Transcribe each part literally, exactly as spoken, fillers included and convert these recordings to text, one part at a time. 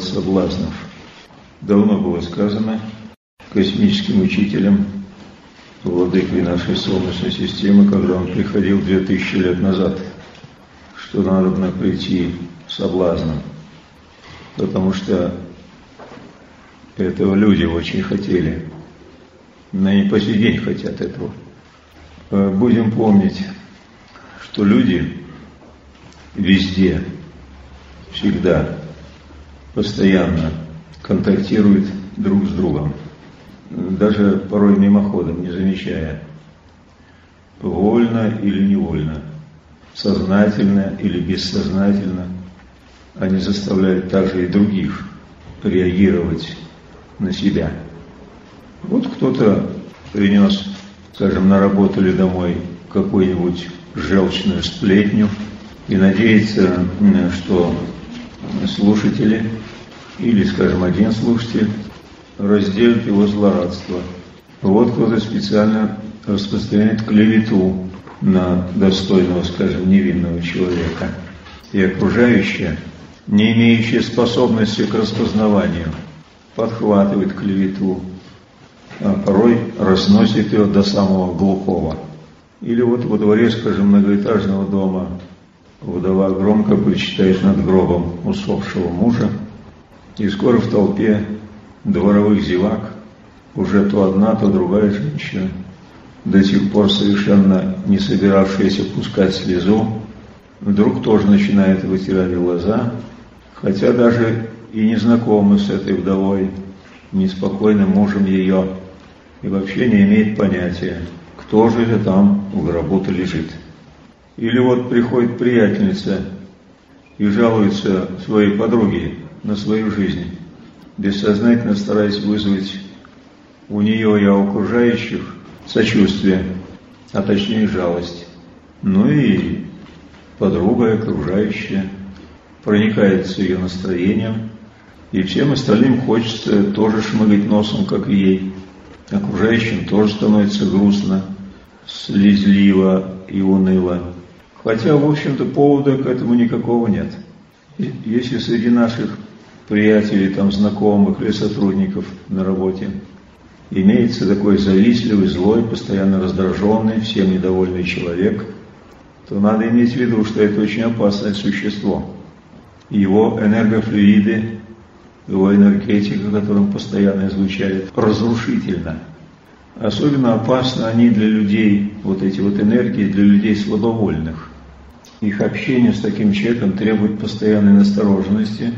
соблазнов. Давно было сказано космическим учителем, владыкой нашей Солнечной системы, когда он приходил две тысячи лет назад, что надо прийти соблазном, потому что этого люди очень хотели, но и по сей день хотят этого. Будем помнить, что люди везде, всегда, постоянно контактируют друг с другом, даже порой мимоходом, не замечая, вольно или невольно, сознательно или бессознательно, они заставляют также и других реагировать на себя. Вот кто-то принес, скажем, на работу или домой какую-нибудь желчную сплетню и надеется, что слушатели, или, скажем, один слушатель, разделит его злорадство. Вот кто-то специально распространяет клевету на достойного, скажем, невинного человека. И окружающие, не имеющие способности к распознаванию, подхватывает клевету, а порой разносит ее до самого глухого. Или вот во дворе, скажем, многоэтажного дома вдова громко причитает над гробом усопшего мужа, и скоро в толпе дворовых зевак уже то одна, то другая женщина, до сих пор совершенно не собиравшаяся пускать слезу, вдруг тоже начинает вытирать глаза, хотя даже и не знакомы с этой вдовой, неспокойным мужем ее, и вообще не имеет понятия, кто же это там в гробу-то лежит. Или вот приходит приятельница и жалуется своей подруге на свою жизнь, бессознательно стараясь вызвать у нее и у окружающих сочувствие, а точнее жалость. Ну и подруга окружающая проникается ее настроением, и всем остальным хочется тоже шмыгать носом, как и ей. Окружающим тоже становится грустно, слезливо и уныло. Хотя, в общем-то, повода к этому никакого нет. Если среди наших приятелей, там, знакомых или сотрудников на работе имеется такой завистливый, злой, постоянно раздраженный, всем недовольный человек, то надо иметь в виду, что это очень опасное существо. Его энергофлюиды, его энергетика, которую он постоянно излучает, разрушительна. Особенно опасны они для людей, вот эти вот энергии, для людей слабовольных. Их общение с таким человеком требует постоянной настороженности,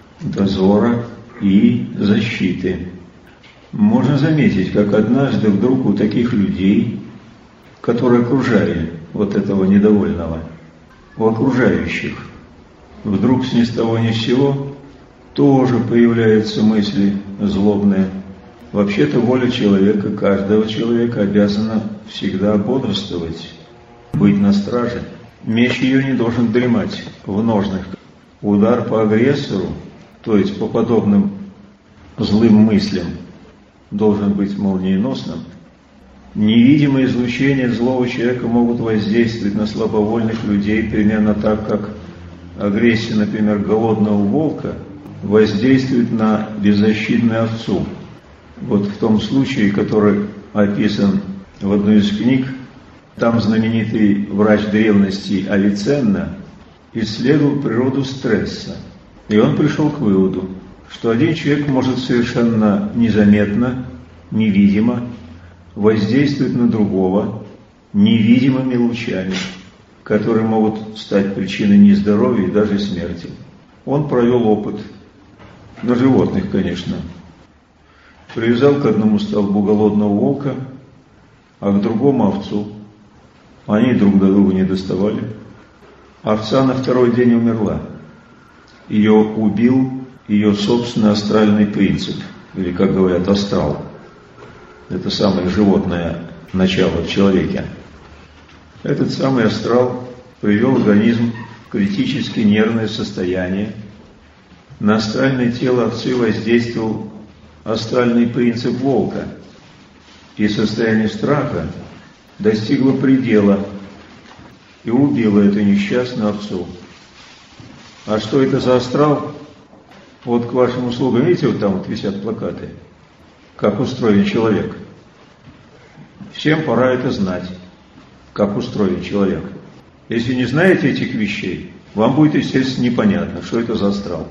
дозора и защиты. Можно заметить, как однажды вдруг у таких людей, которые окружали вот этого недовольного, у окружающих, вдруг с ни с того ни с сего тоже появляются мысли злобные. Вообще-то воля человека, каждого человека обязана всегда бодрствовать, быть на страже. Меч ее не должен дремать в ножнах. Удар по агрессору, то есть по подобным злым мыслям, должен быть молниеносным. Невидимые излучения злого человека могут воздействовать на слабовольных людей примерно так, как агрессия, например, голодного волка воздействует на беззащитную овцу. Вот в том случае, который описан в одной из книг, там знаменитый врач древности Авиценна исследовал природу стресса. И он пришел к выводу, что один человек может совершенно незаметно, невидимо воздействовать на другого невидимыми лучами, которые могут стать причиной нездоровья и даже смерти. Он провел опыт на животных, конечно. Привязал к одному столбу голодного волка, а к другому овцу. Они друг до друга не доставали. Овца на второй день умерла. Ее убил ее собственный астральный принцип, или, как говорят, астрал. Это самое животное начало в человеке. Этот самый астрал привел организм в критически нервное состояние. На астральное тело овцы воздействовал астральный принцип волка, и состояние страха достигло предела и убило эту несчастную овцу. А что это за астрал? Вот к вашим услугам, видите, вот там вот висят плакаты, как устроен человек. Всем пора это знать, как устроен человек. Если не знаете этих вещей, вам будет, естественно, непонятно, что это за астрал.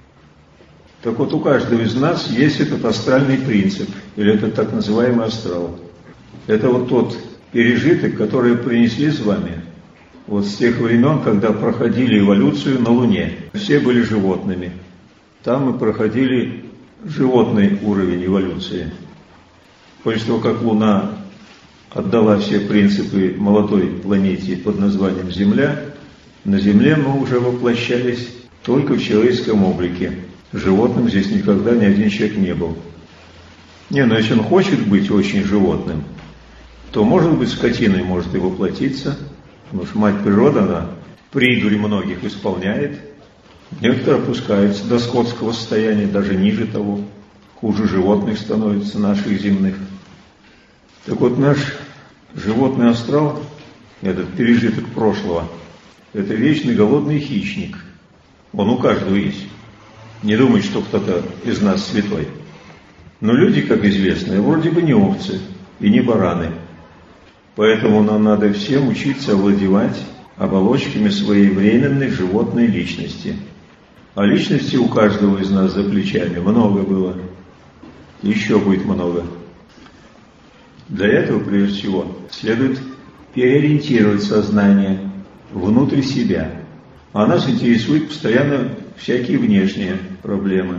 Так вот, у каждого из нас есть этот астральный принцип, или этот так называемый астрал. Это вот тот пережиток, который принесли с вами вот с тех времен, когда проходили эволюцию на Луне. Все были животными. Там мы проходили животный уровень эволюции. После того, как Луна отдала все принципы молодой планете под названием Земля, на Земле мы уже воплощались только в человеческом облике. Животным здесь никогда ни один человек не был. Не, но если он хочет быть очень животным, то, может быть, скотиной может и воплотиться, потому что мать природа, она придурь многих исполняет. Некоторые опускаются до скотского состояния, даже ниже того, хуже животных становятся наших земных. Так вот, наш животный астрал, этот пережиток прошлого, это вечный голодный хищник. Он у каждого есть. Не думайте, что кто-то из нас святой. Но люди, как известно, вроде бы не овцы и не бараны. Поэтому нам надо всем учиться овладевать оболочками своей временной животной личности. А личности у каждого из нас за плечами много было. Еще будет много. Для этого, прежде всего, следует переориентировать сознание внутрь себя. А нас интересуют постоянно всякие внешние проблемы.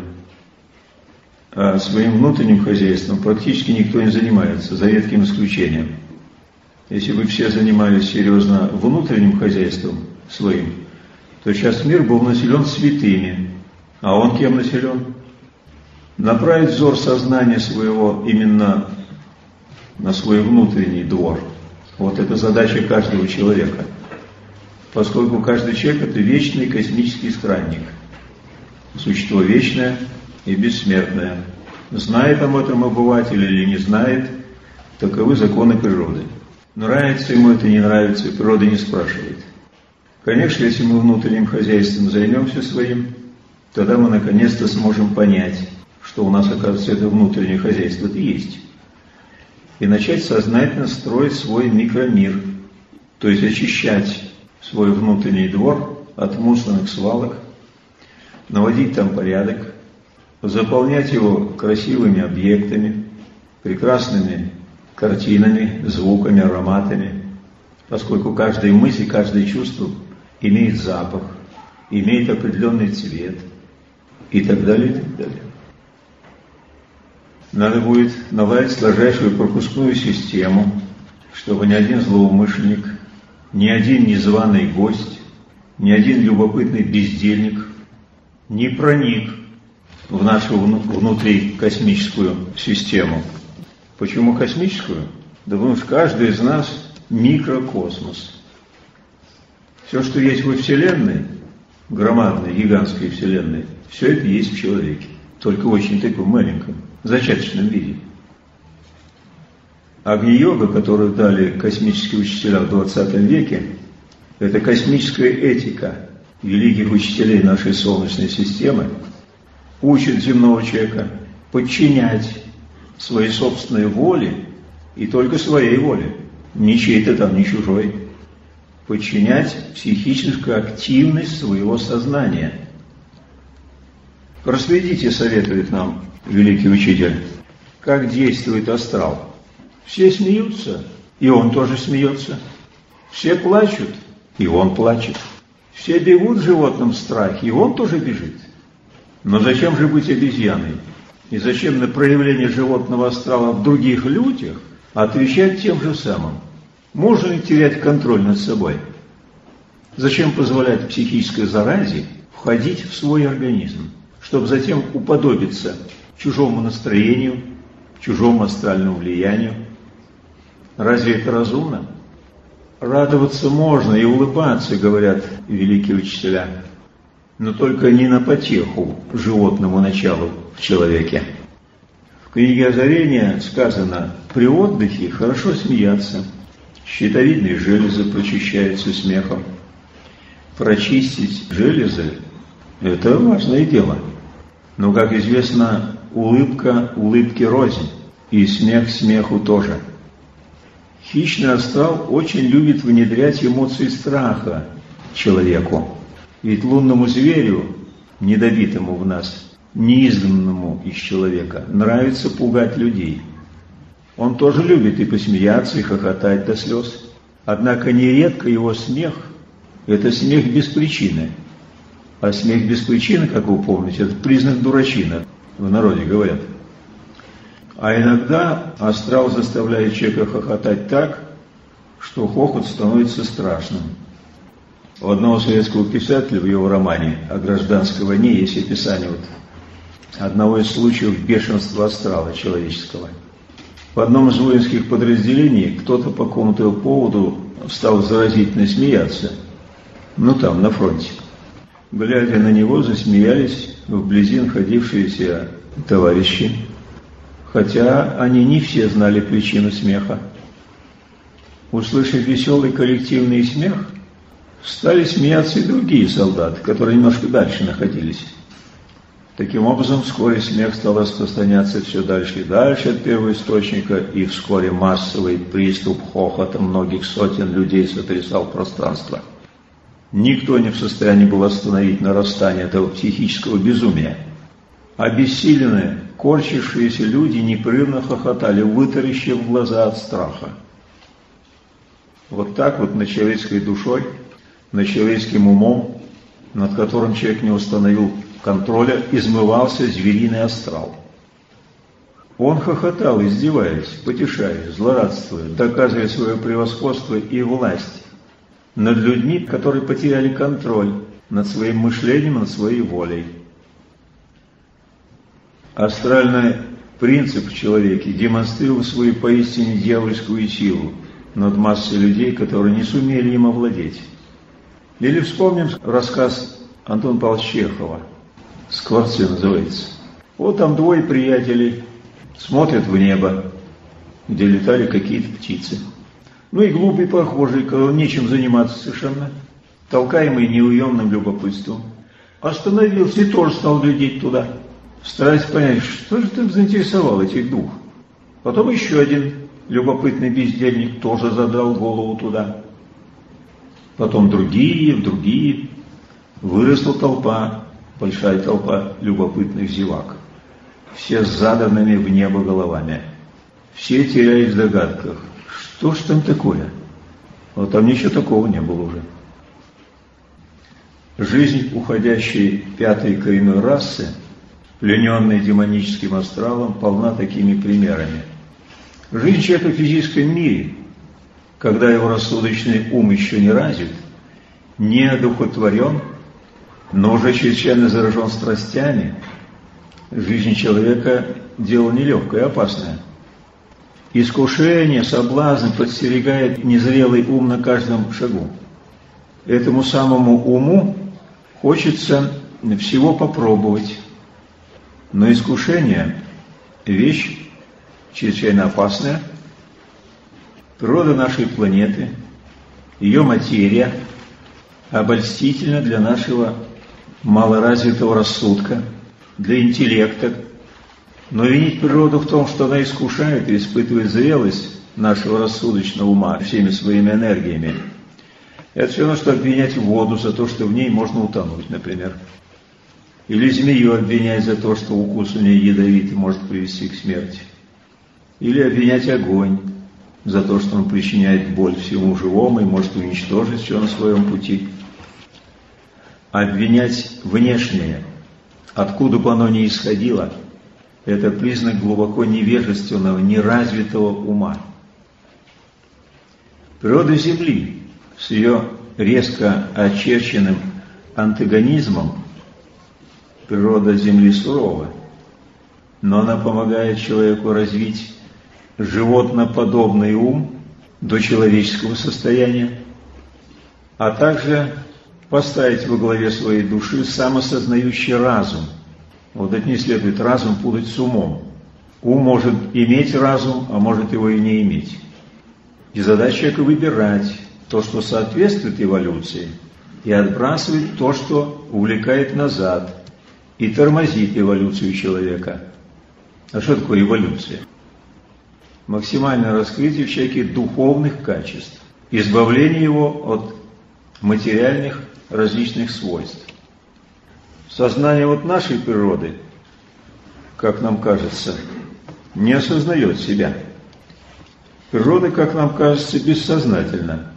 А своим внутренним хозяйством практически никто не занимается, за редким исключением. Если бы все занимались серьезно внутренним хозяйством своим, то сейчас мир был населен святыми. А он кем населен? Направить взор сознания своего именно на свой внутренний двор. Вот это задача каждого человека. Поскольку каждый человек – это вечный космический странник. Существо вечное и бессмертное. Знает об этом обыватель или не знает, таковы законы природы. Нравится ему это, не нравится, природа не спрашивает. Конечно, если мы внутренним хозяйством займемся своим, тогда мы наконец-то сможем понять, что у нас, оказывается, это внутреннее хозяйство-то есть. И начать сознательно строить свой микромир, то есть очищать свой внутренний двор от мусорных свалок, наводить там порядок, заполнять его красивыми объектами, прекрасными картинами, звуками, ароматами, поскольку каждая мысль, каждое чувство имеет запах, имеет определенный цвет и так далее, и так далее. Надо будет наладить сложнейшую пропускную систему, чтобы ни один злоумышленник, ни один незваный гость, ни один любопытный бездельник не проник в нашу внутрикосмическую систему. Почему космическую? Да потому что каждый из нас микрокосмос. Все, что есть во Вселенной, громадной, гигантской Вселенной, все это есть в человеке. Только в очень таком маленьком, зачаточном виде. Агни-йога, которую дали космические учителя в двадцатом веке, это космическая этика великих учителей нашей Солнечной системы, учит земного человека подчинять своей собственной воле и только своей воле, не чьей-то там, не чужой, подчинять психическую активность своего сознания. Проследите, советует нам великий учитель, как действует астрал. Все смеются, и он тоже смеется. Все плачут, и он плачет. Все бегут в животном страхе, и он тоже бежит. Но зачем же быть обезьяной? И зачем на проявление животного астрала в других людях отвечать тем же самым? Можно ли терять контроль над собой? Зачем позволять психической заразе входить в свой организм, чтобы затем уподобиться чужому настроению, чужому астральному влиянию? Разве это разумно? Радоваться можно и улыбаться, говорят великие учителя, но только не на потеху животному началу в человеке. В книге Озарения сказано: при отдыхе хорошо смеяться, щитовидные железы прочищаются смехом. Прочистить железы – это важное дело. Но, как известно, улыбка улыбке рознь, и смех смеху тоже. Хищный астрал очень любит внедрять эмоции страха человеку. Ведь лунному зверю, недобитому в нас, неизгнанному из человека, нравится пугать людей. Он тоже любит и посмеяться, и хохотать до слез. Однако нередко его смех – это смех без причины. А смех без причины, как вы помните, это признак дурачина, в народе говорят. А иногда астрал заставляет человека хохотать так, что хохот становится страшным. У одного советского писателя в его романе «О гражданской войне» есть описание вот одного из случаев бешенства астрала человеческого. В одном из воинских подразделений кто-то по какому-то поводу стал заразительно смеяться. Ну там, на фронте. Глядя на него, засмеялись вблизи находившиеся товарищи, хотя они не все знали причину смеха. Услышав веселый коллективный смех, стали смеяться и другие солдаты, которые немножко дальше находились. Таким образом, вскоре смех стал распространяться все дальше и дальше от первоисточника, и вскоре массовый приступ хохота многих сотен людей сотрясал пространство. Никто не в состоянии был остановить нарастание этого психического безумия. Обессиленные, корчившиеся люди непрерывно хохотали, вытаращив глаза от страха. Вот так вот над человеческой душой, над человеческим умом, над которым человек не установил контроля, измывался звериный астрал. Он хохотал, издеваясь, потешаясь, злорадствуя, доказывая свое превосходство и власть над людьми, которые потеряли контроль над своим мышлением, над своей волей. Астральный принцип в человеке демонстрирует свою поистине дьявольскую силу над массой людей, которые не сумели им овладеть. Или вспомним рассказ Антона Павловича Чехова, «Скворцы» называется. Вот там двое приятелей смотрят в небо, где летали какие-то птицы. Ну и глупый прохожий, которому нечем заниматься совершенно, толкаемый неуемным любопытством, остановился и тоже стал глядеть туда, стараясь понять, что же так заинтересовал этих двух. Потом еще один любопытный бездельник тоже задрал голову туда. Потом другие, другие. Выросла толпа, большая толпа любопытных зевак. Все с задранными в небо головами. Все терялись в догадках. Что ж там такое? Вот там ничего такого не было уже. Жизнь уходящей пятой коренной расы, плененной демоническим астралом, полна такими примерами. Жизнь человека в физическом мире, когда его рассудочный ум еще не развит, не одухотворен, но уже чрезвычайно заражен страстями, жизнь человека – дело нелегкое и опасное. Искушение, соблазн подстерегает незрелый ум на каждом шагу. Этому самому уму хочется всего попробовать. Но искушение – вещь чрезвычайно опасная. Природа нашей планеты, ее материя обольстительна для нашего малоразвитого рассудка, для интеллекта. Но винить природу в том, что она искушает и испытывает зрелость нашего рассудочного ума всеми своими энергиями, это все равно, что обвинять воду за то, что в ней можно утонуть, например. Или змею обвинять за то, что укус у нее ядовитый может привести к смерти. Или обвинять огонь за то, что он причиняет боль всему живому и может уничтожить все на своем пути. Обвинять внешнее, откуда бы оно ни исходило, это признак глубоко невежественного, неразвитого ума. Природа Земли с ее резко очерченным антагонизмом, природа Земли сурова, но она помогает человеку развить животноподобный ум до человеческого состояния, а также поставить во главе своей души самосознающий разум. Вот это не следует разум путать с умом. Ум может иметь разум, а может его и не иметь. И задача человека выбирать то, что соответствует эволюции, и отбрасывать то, что увлекает назад, и тормозит эволюцию человека. А что такое эволюция? Максимальное раскрытие в человеке духовных качеств, избавление его от материальных различных свойств. Сознание вот нашей природы, как нам кажется, не осознает себя. Природа, как нам кажется, бессознательна.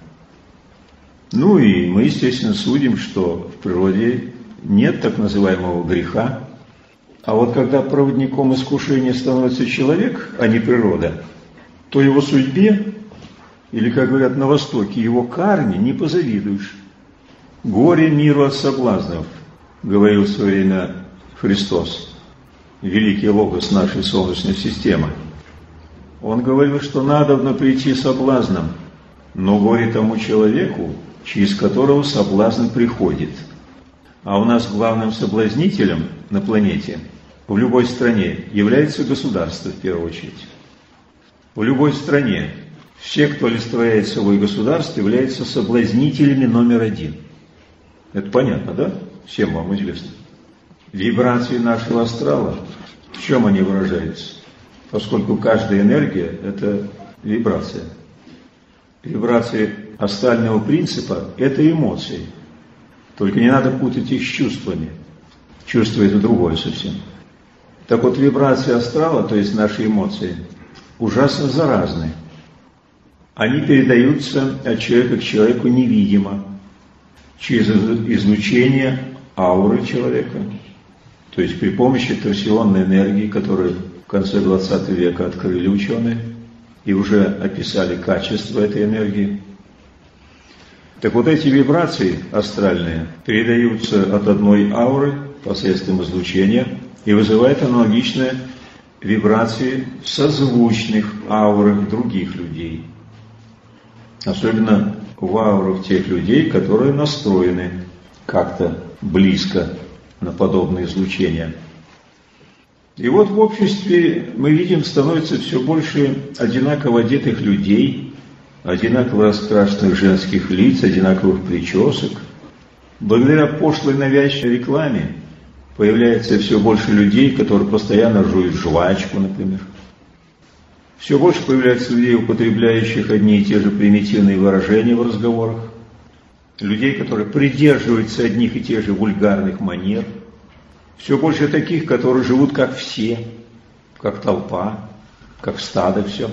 Ну и мы, естественно, судим, что в природе нет так называемого греха. А вот когда проводником искушения становится человек, а не природа, то его судьбе, или, как говорят на Востоке, его карме не позавидуешь. «Горе миру от соблазнов», говорил в свое время Христос, великий логос нашей Солнечной системы. Он говорил, что надобно прийти соблазном, но горе тому человеку, через которого соблазн приходит. А у нас главным соблазнителем на планете в любой стране является государство в первую очередь. В любой стране все, кто олицетворяет собой государство, являются соблазнителями номер один. Это понятно, да? Всем вам известно. Вибрации нашего астрала, в чем они выражаются? Поскольку каждая энергия – это вибрация. Вибрации астрального принципа – это эмоции. Только не надо путать их с чувствами. Чувство – это другое совсем. Так вот, вибрации астрала, то есть наши эмоции, ужасно заразны. Они передаются от человека к человеку невидимо, через излучение ауры человека, то есть при помощи торсионной энергии, которую в конце двадцатого века открыли ученые и уже описали качество этой энергии. Так вот, эти вибрации астральные передаются от одной ауры посредством излучения и вызывают аналогичные вибрации в созвучных аурах других людей. Особенно в аурах тех людей, которые настроены как-то близко на подобные излучения. И вот в обществе мы видим, становится все больше одинаково одетых людей, одинаково раскрашенных женских лиц, одинаковых причесок. Благодаря пошлой навязчивой рекламе появляется все больше людей, которые постоянно жуют жвачку, например. Все больше появляется людей, употребляющих одни и те же примитивные выражения в разговорах, людей, которые придерживаются одних и тех же вульгарных манер, все больше таких, которые живут как все, как толпа, как стадо, все.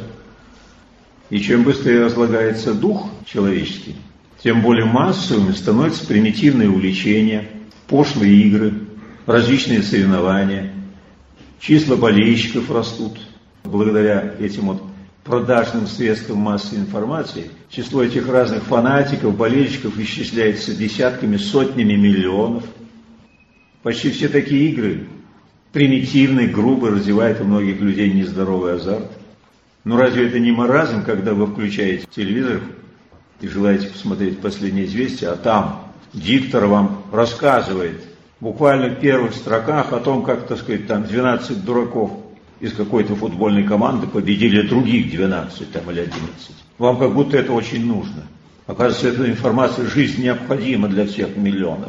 И чем быстрее разлагается дух человеческий, тем более массовыми становятся примитивные увлечения, пошлые игры, различные соревнования, числа болельщиков растут. Благодаря этим вот продажным средствам массовой информации число этих разных фанатиков, болельщиков исчисляется десятками, сотнями миллионов. Почти все такие игры примитивные, грубые, развивают у многих людей нездоровый азарт. Но разве это не маразм, когда вы включаете телевизор и желаете посмотреть последние известия, а там диктор вам рассказывает буквально в первых строках о том, как, так сказать, там двенадцать дураков из какой-то футбольной команды победили других двенадцать там, или одиннадцать. Вам как будто это очень нужно. Оказывается, эта информация жизнь необходима для всех миллионов.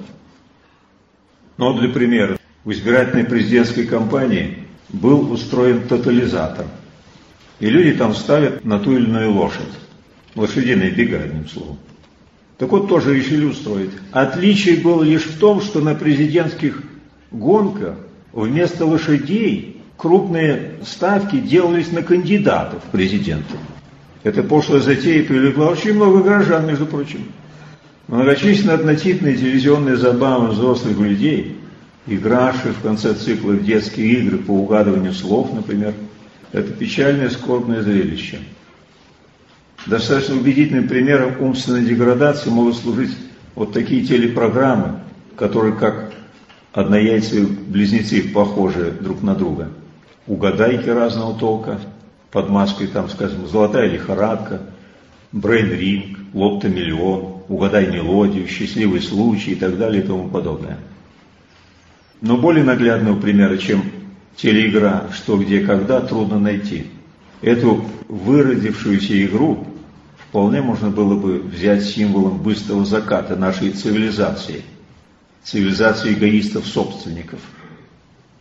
Но для примера, в избирательной президентской кампании был устроен тотализатор. И люди там ставят на ту или иную лошадь. Лошадиные бега, одним словом. Так вот, тоже решили устроить. Отличие было лишь в том, что на президентских гонках вместо лошадей крупные ставки делались на кандидатов в президенты. Эта пошлая затея привлекла очень много горожан, между прочим. Многочисленные однотипные телевизионные забавы взрослых людей, игравшие в конце цикла в детские игры по угадыванию слов, например, это печальное скорбное зрелище. Достаточно убедительным примером умственной деградации могут служить вот такие телепрограммы, которые как однояйцевые близнецы похожи друг на друга. Угадайки разного толка, под маской, там, скажем, «Золотая лихорадка», «Брейн-ринг», «Лотто-миллион», «Угадай мелодию», «Счастливый случай» и так далее и тому подобное. Но более наглядного примера, чем телеигра «Что, где, когда», трудно найти. Эту выродившуюся игру вполне можно было бы взять символом быстрого заката нашей цивилизации, цивилизации эгоистов-собственников.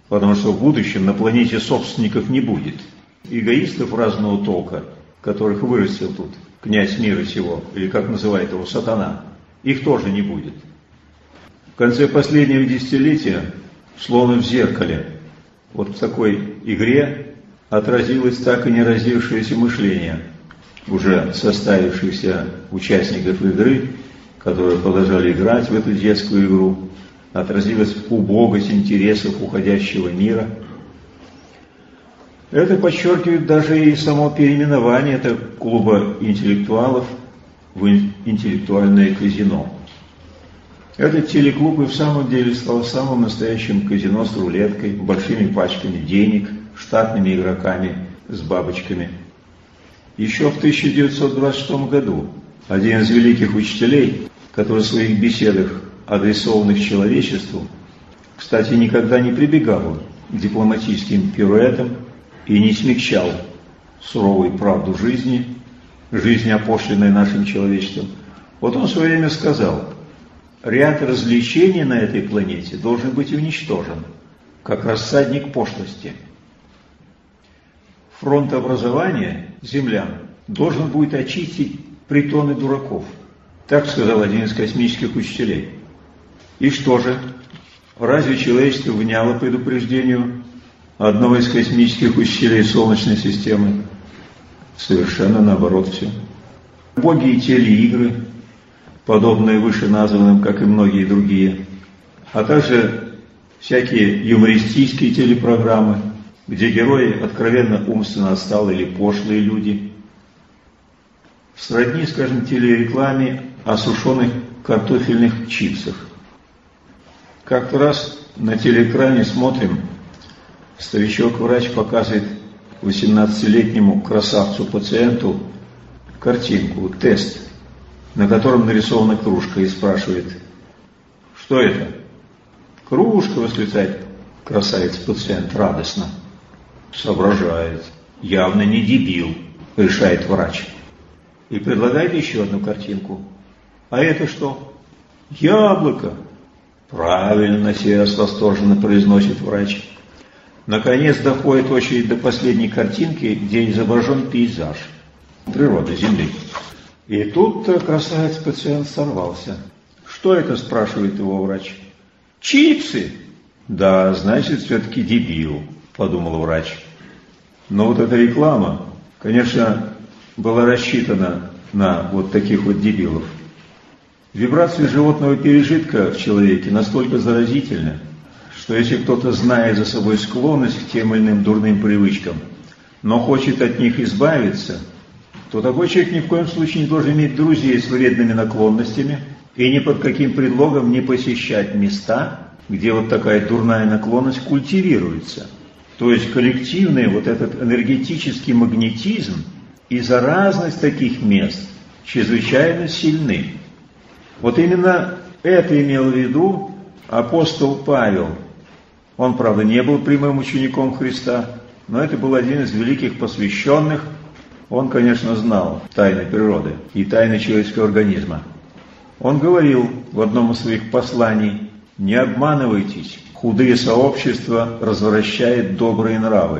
потому что в будущем на планете собственников не будет. Эгоистов разного толка, которых вырастил тут князь мира сего, или как называет его сатана, их тоже не будет. В конце последнего десятилетия, словно в зеркале, вот в такой игре отразилось так и не родившееся мышление уже составившихся участников игры, которые продолжали играть в эту детскую игру, отразилась убогость интересов уходящего мира. Это подчеркивает даже и само переименование этого клуба интеллектуалов в интеллектуальное казино. Этот телеклуб и в самом деле стал самым настоящим казино с рулеткой, большими пачками денег, штатными игроками с бабочками. Еще в тысяча девятьсот двадцать шестом году один из великих учителей, который в своих беседах, адресованных человечеству, кстати, никогда не прибегал к дипломатическим пируэтам и не смягчал суровую правду жизни, жизни, опошленной нашим человечеством. Вот он в свое время сказал: ряд развлечений на этой планете должен быть уничтожен, как рассадник пошлости. Фронт образования землян должен будет очистить притоны дураков. Так сказал один из космических учителей. И что же? Разве человечество вняло предупреждению одного из космических учителей Солнечной системы? Совершенно наоборот все. Убогие телеигры, подобные вышеназванным, как и многие другие, а также всякие юмористические телепрограммы, где герои откровенно умственно отсталые или пошлые люди, сродни, скажем, телерекламе о сушеных картофельных чипсах. Как-то раз на телеэкране смотрим, старичок-врач показывает восемнадцатилетнему красавцу-пациенту картинку, тест, на котором нарисована кружка, и спрашивает: что это? Кружка, восклицает красавец-пациент радостно. Соображает. Явно не дебил, решает врач. И предлагает еще одну картинку. А это что? Яблоко. Правильно, на сей раз восторженно произносит врач. Наконец доходит очередь до последней картинки, где изображен пейзаж, природа Земли. И тут красавец-пациент сорвался. Что это, спрашивает его врач? Чипсы. Да, значит, все-таки дебил, подумал врач. Но вот эта реклама, конечно, была рассчитана на вот таких вот дебилов. Вибрации животного пережитка в человеке настолько заразительны, что если кто-то знает за собой склонность к тем или иным дурным привычкам, но хочет от них избавиться, то такой человек ни в коем случае не должен иметь друзей с вредными наклонностями и ни под каким предлогом не посещать места, где вот такая дурная наклонность культивируется. То есть коллективный вот этот энергетический магнетизм и заразность таких мест чрезвычайно сильны. Вот именно это имел в виду апостол Павел. Он, правда, не был прямым учеником Христа, но это был один из великих посвященных. Он, конечно, знал тайны природы и тайны человеческого организма. Он говорил в одном из своих посланий: «Не обманывайтесь, худые сообщества развращают добрые нравы».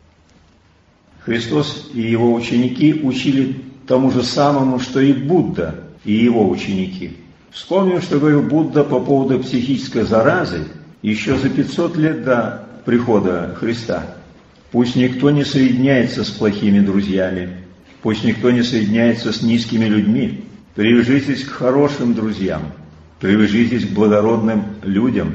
Христос и его ученики учили тому же самому, что и Будда и его ученики. Вспомним, что говорил Будда по поводу психической заразы еще за пятьсот лет до прихода Христа. Пусть никто не соединяется с плохими друзьями, пусть никто не соединяется с низкими людьми. Привяжитесь к хорошим друзьям, привяжитесь к благородным людям.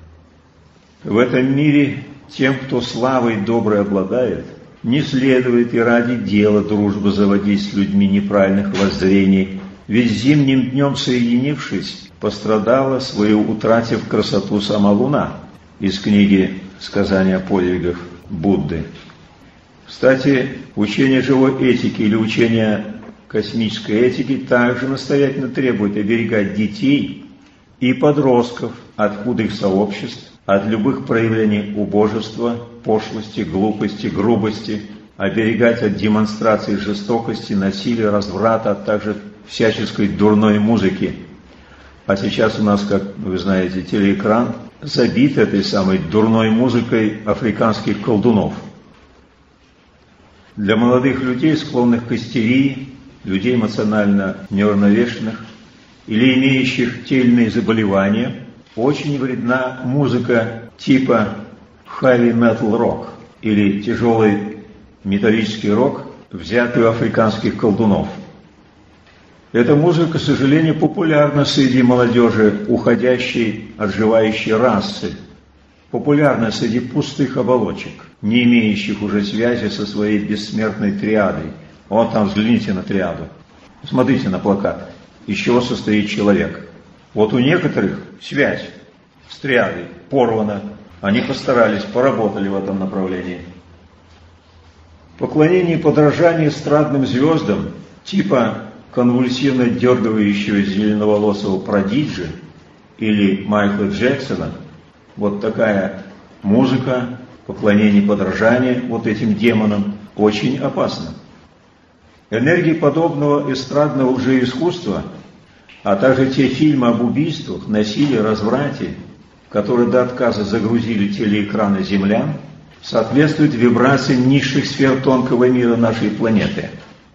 В этом мире тем, кто славой доброй обладает, не следует и ради дела дружбы заводить с людьми неправильных воззрений, ведь зимним днем соединившись, пострадала, свою утратив красоту сама луна, из книги «Сказания о подвигах Будды». Кстати, учение живой этики или учение космической этики также настоятельно требует оберегать детей и подростков от худых сообществ, от любых проявлений убожества, пошлости, глупости, грубости, оберегать от демонстраций жестокости, насилия, разврата, а также всяческой дурной музыки. А сейчас у нас, как вы знаете, телеэкран, забит этой самой дурной музыкой африканских колдунов. Для молодых людей, склонных к истерии, людей эмоционально неуравновешенных или имеющих тельные заболевания, очень вредна музыка типа heavy metal rock или тяжелый металлический рок, взятый у африканских колдунов. Эта музыка, к сожалению, популярна среди молодежи, уходящей, отживающей расы, популярна среди пустых оболочек, не имеющих уже связи со своей бессмертной триадой. Вот там взгляните на триаду, смотрите на плакат, из чего состоит человек. Вот у некоторых связь с триадой порвана, они постарались, поработали в этом направлении. Поклонение и подражание эстрадным звездам типа конвульсивно дергающего зеленоволосого Продиджи или Майкла Джексона, вот такая музыка, поклонение и подражание вот этим демонам очень опасно. Энергии подобного эстрадного лжеискусства, а также те фильмы об убийствах, насилии, разврате, которые до отказа загрузили телеэкраны землян, соответствуют вибрациям низших сфер тонкого мира нашей планеты.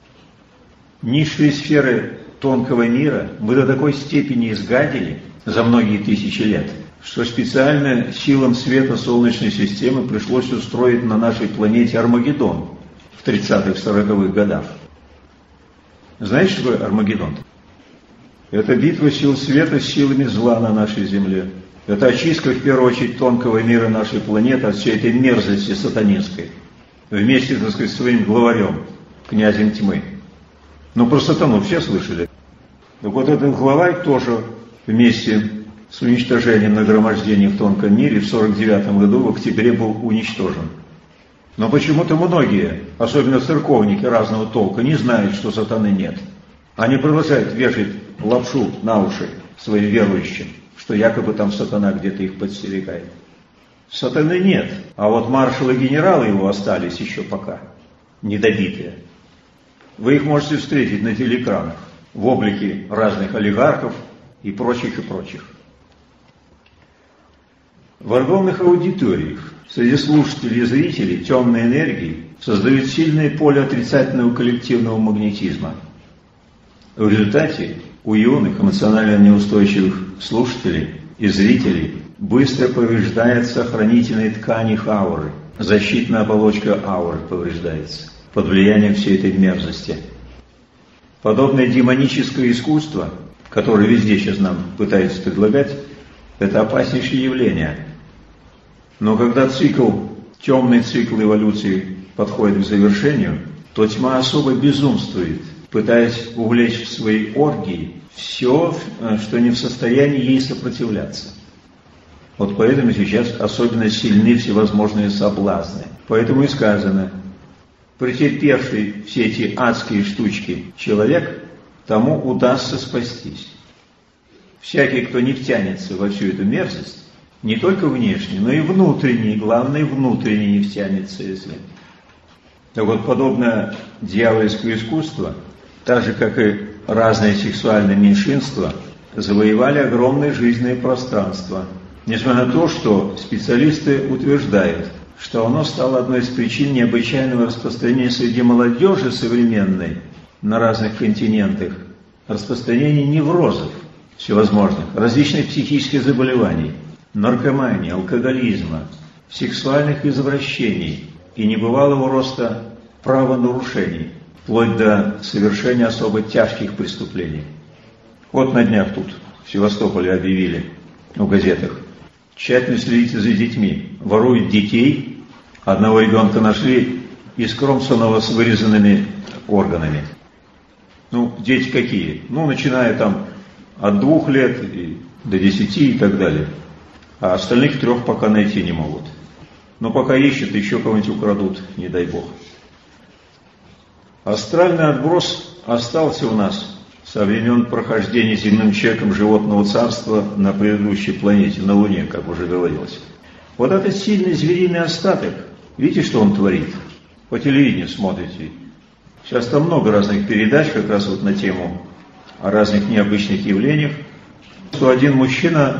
Низшие сферы тонкого мира мы до такой степени изгадили за многие тысячи лет, что специально силам света Солнечной системы пришлось устроить на нашей планете Армагеддон в тридцатых-сороковых годах. Знаете, что такое Армагеддон? Это битва сил света с силами зла на нашей Земле. Это очистка, в первую очередь, тонкого мира нашей планеты от всей этой мерзости сатанинской, вместе, так сказать, с своим главарем, князем тьмы. Ну, про сатану все слышали. Так вот этот главарь тоже вместе с уничтожением нагромождения в тонком мире в сорок девятом году в октябре был уничтожен. Но почему-то многие, особенно церковники разного толка, не знают, что сатаны нет. Они продолжают вешать лапшу на уши своим верующим, что якобы там сатана где-то их подстерегает. Сатаны нет, а вот маршалы и генералы его остались еще пока, недобитые. Вы их можете встретить на телеэкранах в облике разных олигархов и прочих и прочих. В огромных аудиториях среди слушателей и зрителей темной энергии создают сильное поле отрицательного коллективного магнетизма. В результате у юных, эмоционально неустойчивых слушателей и зрителей быстро повреждается охранительные ткани их ауры, защитная оболочка ауры повреждается под влиянием всей этой мерзости. Подобное демоническое искусство, которое везде сейчас нам пытаются предлагать, это опаснейшее явление. Но когда цикл, темный цикл эволюции подходит к завершению, то тьма особо безумствует, пытаясь увлечь в свои оргии все, что не в состоянии ей сопротивляться. Вот поэтому сейчас особенно сильны всевозможные соблазны. Поэтому и сказано, претерпевший все эти адские штучки человек, тому удастся спастись. Всякий, кто не втянется во всю эту мерзость, не только внешне, но и внутренне, главное, внутренне не втянется, если. Так вот, подобное дьявольское искусство, так же, как и разные сексуальные меньшинства, завоевали огромное жизненное пространство, несмотря на то, что специалисты утверждают, что оно стало одной из причин необычайного распространения среди молодежи современной на разных континентах, распространения неврозов всевозможных, различных психических заболеваний, наркомании, алкоголизма, сексуальных извращений и небывалого роста правонарушений, вплоть до совершения особо тяжких преступлений. Вот на днях тут в Севастополе объявили в газетах: тщательно следите за детьми, воруют детей, одного ребенка нашли искромсанного с вырезанными органами. Ну, дети какие? Ну, начиная там от двух лет и до десяти и так далее. А остальных трех пока найти не могут. Но пока ищут, еще кого-нибудь украдут, не дай бог. Астральный отброс остался у нас со времен прохождения земным человеком животного царства на предыдущей планете, на Луне, как уже говорилось. Вот этот сильный звериный остаток, видите, что он творит? По телевидению смотрите. Сейчас там много разных передач как раз вот на тему о разных необычных явлениях. Что один мужчина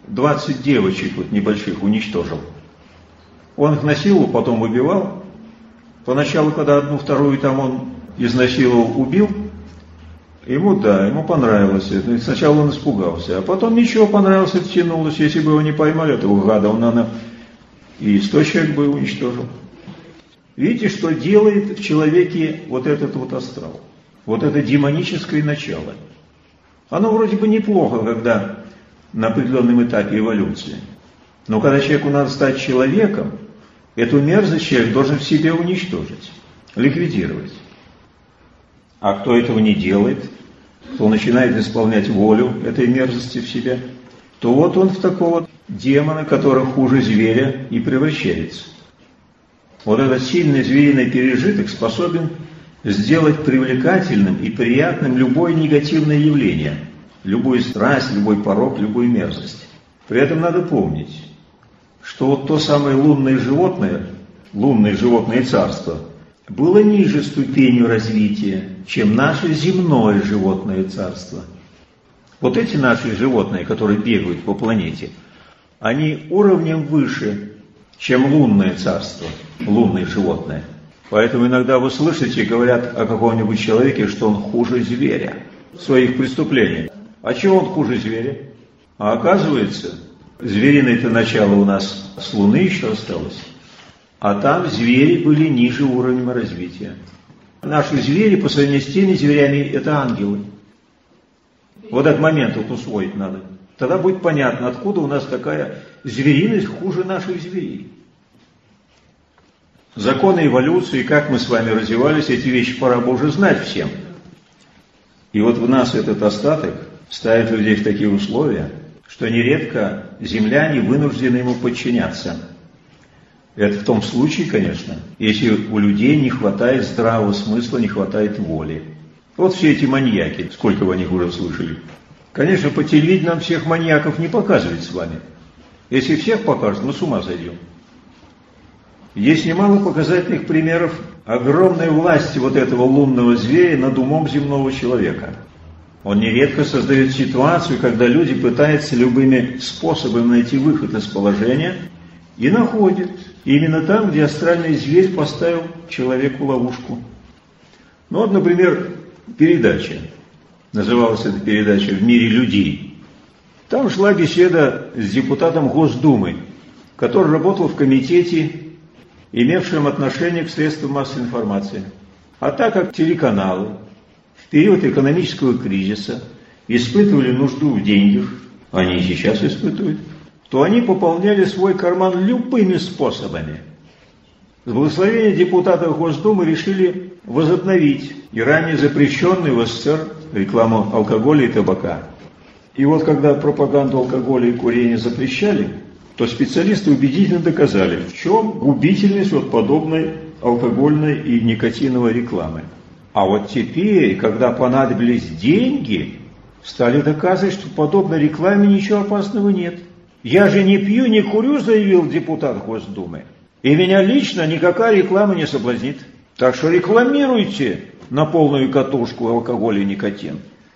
двадцать девочек вот небольших уничтожил. Он их насиловал, потом убивал. Поначалу, когда одну, вторую там он изнасиловал, убил, ему, да, ему понравилось это. Сначала он испугался, а потом ничего, понравилось, это тянулось. Если бы его не поймали, этого гада, он, наверное, и сто человек бы уничтожил. Видите, что делает в человеке вот этот вот астрал, вот это демоническое начало. Оно вроде бы неплохо, когда на определенном этапе эволюции. Но когда человеку надо стать человеком, эту мерзость человек должен в себе уничтожить, ликвидировать. А кто этого не делает, кто начинает исполнять волю этой мерзости в себе, то вот он в такого демона, который хуже зверя, и превращается. Вот этот сильный звериный пережиток способен сделать привлекательным и приятным любое негативное явление, любую страсть, любой порок, любую мерзость. При этом надо помнить, что вот то самое лунное животное, лунное животное царство, было ниже ступенью развития, чем наше земное животное царство. Вот эти наши животные, которые бегают по планете, они уровнем выше, чем лунное царство, лунное животное. Поэтому иногда вы слышите, говорят о каком-нибудь человеке, что он хуже зверя в своих преступлениях. А чего он хуже зверя? А оказывается, звериное-то начало у нас с Луны еще осталось. А там звери были ниже уровня развития. Наши звери по сравнению с теми зверями – это ангелы. Вот этот момент вот усвоить надо. Тогда будет понятно, откуда у нас такая звериность хуже наших зверей. Законы эволюции, как мы с вами развивались, эти вещи пора бы уже знать всем. И вот в нас этот остаток ставит людей в такие условия, что нередко земляне вынуждены ему подчиняться. Это в том случае, конечно, если у людей не хватает здравого смысла, не хватает воли. Вот все эти маньяки, сколько вы о них уже слышали. Конечно, по телевидению нам всех маньяков не показывать с вами. Если всех покажут, мы с ума сойдем. Есть немало показательных примеров огромной власти вот этого лунного зверя над умом земного человека. Он нередко создает ситуацию, когда люди пытаются любыми способами найти выход из положения и находят именно там, где астральный зверь поставил человеку ловушку. Ну вот, например, передача. Называлась эта передача «В мире людей». Там шла беседа с депутатом Госдумы, который работал в комитете, имевшем отношение к средствам массовой информации. А так как телеканалы в период экономического кризиса испытывали нужду в деньгах, они и сейчас испытывают, то они пополняли свой карман любыми способами. С благословения депутатов Госдумы решили возобновить и ранее запрещенную в СССР рекламу алкоголя и табака. И вот когда пропаганду алкоголя и курения запрещали, то специалисты убедительно доказали, в чем губительность вот подобной алкогольной и никотиновой рекламы. А вот теперь, когда понадобились деньги, стали доказывать, что в подобной рекламе ничего опасного нет. «Я же не пью, не курю», заявил депутат Госдумы. «И меня лично никакая реклама не соблазнит. Так что рекламируйте на полную катушку алкоголь и никотин».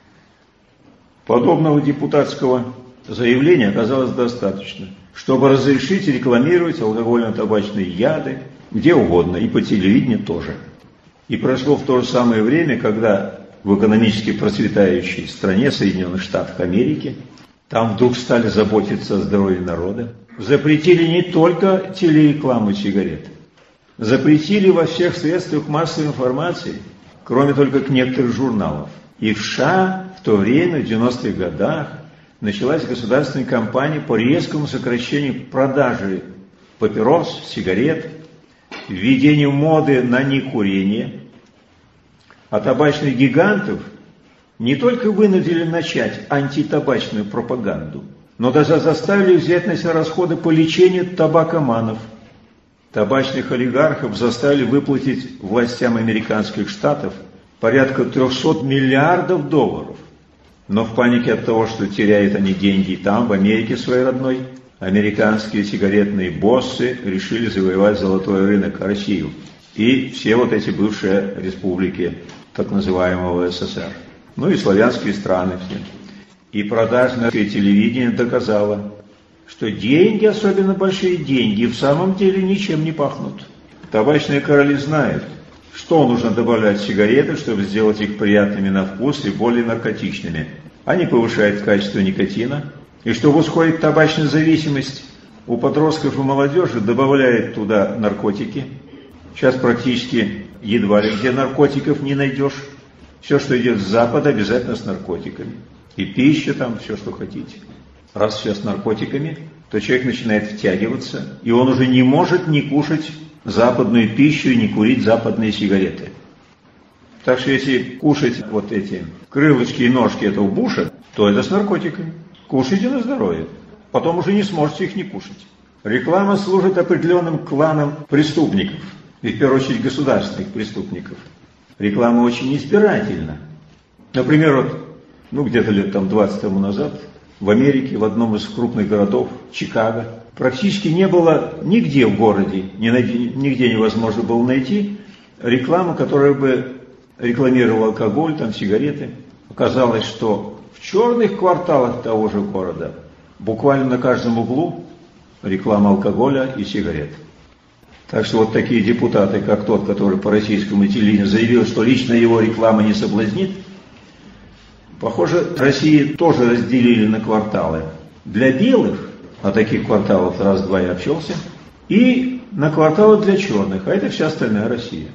Подобного депутатского заявления оказалось достаточно, чтобы разрешить рекламировать алкогольно-табачные яды где угодно, и по телевидению тоже. И прошло в то же самое время, когда в экономически процветающей стране Соединенных Штатов Америки там вдруг стали заботиться о здоровье народа. Запретили не только телерекламу сигарет, запретили во всех средствах массовой информации, кроме только некоторых журналов. И в США в то время, в девяностых годах, началась государственная кампания по резкому сокращению продажи папирос, сигарет, введению моды на некурение. А табачных гигантов не только вынудили начать антитабачную пропаганду, но даже заставили взять на себя расходы по лечению табакоманов. Табачных олигархов заставили выплатить властям американских штатов порядка трехсот миллиардов долларов. Но в панике от того, что теряют они деньги там, в Америке своей родной, американские сигаретные боссы решили завоевать золотой рынок, Россию. И все вот эти бывшие республики так называемого СССР. Ну и славянские страны все. И продажное телевидение доказало, что деньги, особенно большие деньги, в самом деле ничем не пахнут. Табачные короли знают, что нужно добавлять в сигареты, чтобы сделать их приятными на вкус и более наркотичными. Они повышают качество никотина, и чтобы ускорить табачную зависимость, у подростков и молодежи добавляют туда наркотики. Сейчас практически едва ли где наркотиков не найдешь. Все, что идет с Запада, обязательно с наркотиками. И пища там, все, что хотите. Раз все с наркотиками, то человек начинает втягиваться, и он уже не может не кушать западную пищу и не курить западные сигареты. Так что если кушать вот эти крылышки и ножки этого Буша, то это с наркотиками. Кушайте на здоровье. Потом уже не сможете их не кушать. Реклама служит определенным кланам преступников, и в первую очередь государственных преступников. Реклама очень избирательна. Например, вот, ну где-то лет там двадцать тому назад в Америке, в одном из крупных городов, Чикаго, практически не было нигде в городе, нигде невозможно было найти рекламу, которая бы рекламировала алкоголь, там сигареты. Оказалось, что в черных кварталах того же города буквально на каждом углу реклама алкоголя и сигарет. Так что вот такие депутаты, как тот, который по российскому телевидению заявил, что лично его реклама не соблазнит, похоже, Россию тоже разделили на кварталы. Для белых, а таких кварталов раз-два я общался, и на кварталы для черных, а это вся остальная Россия.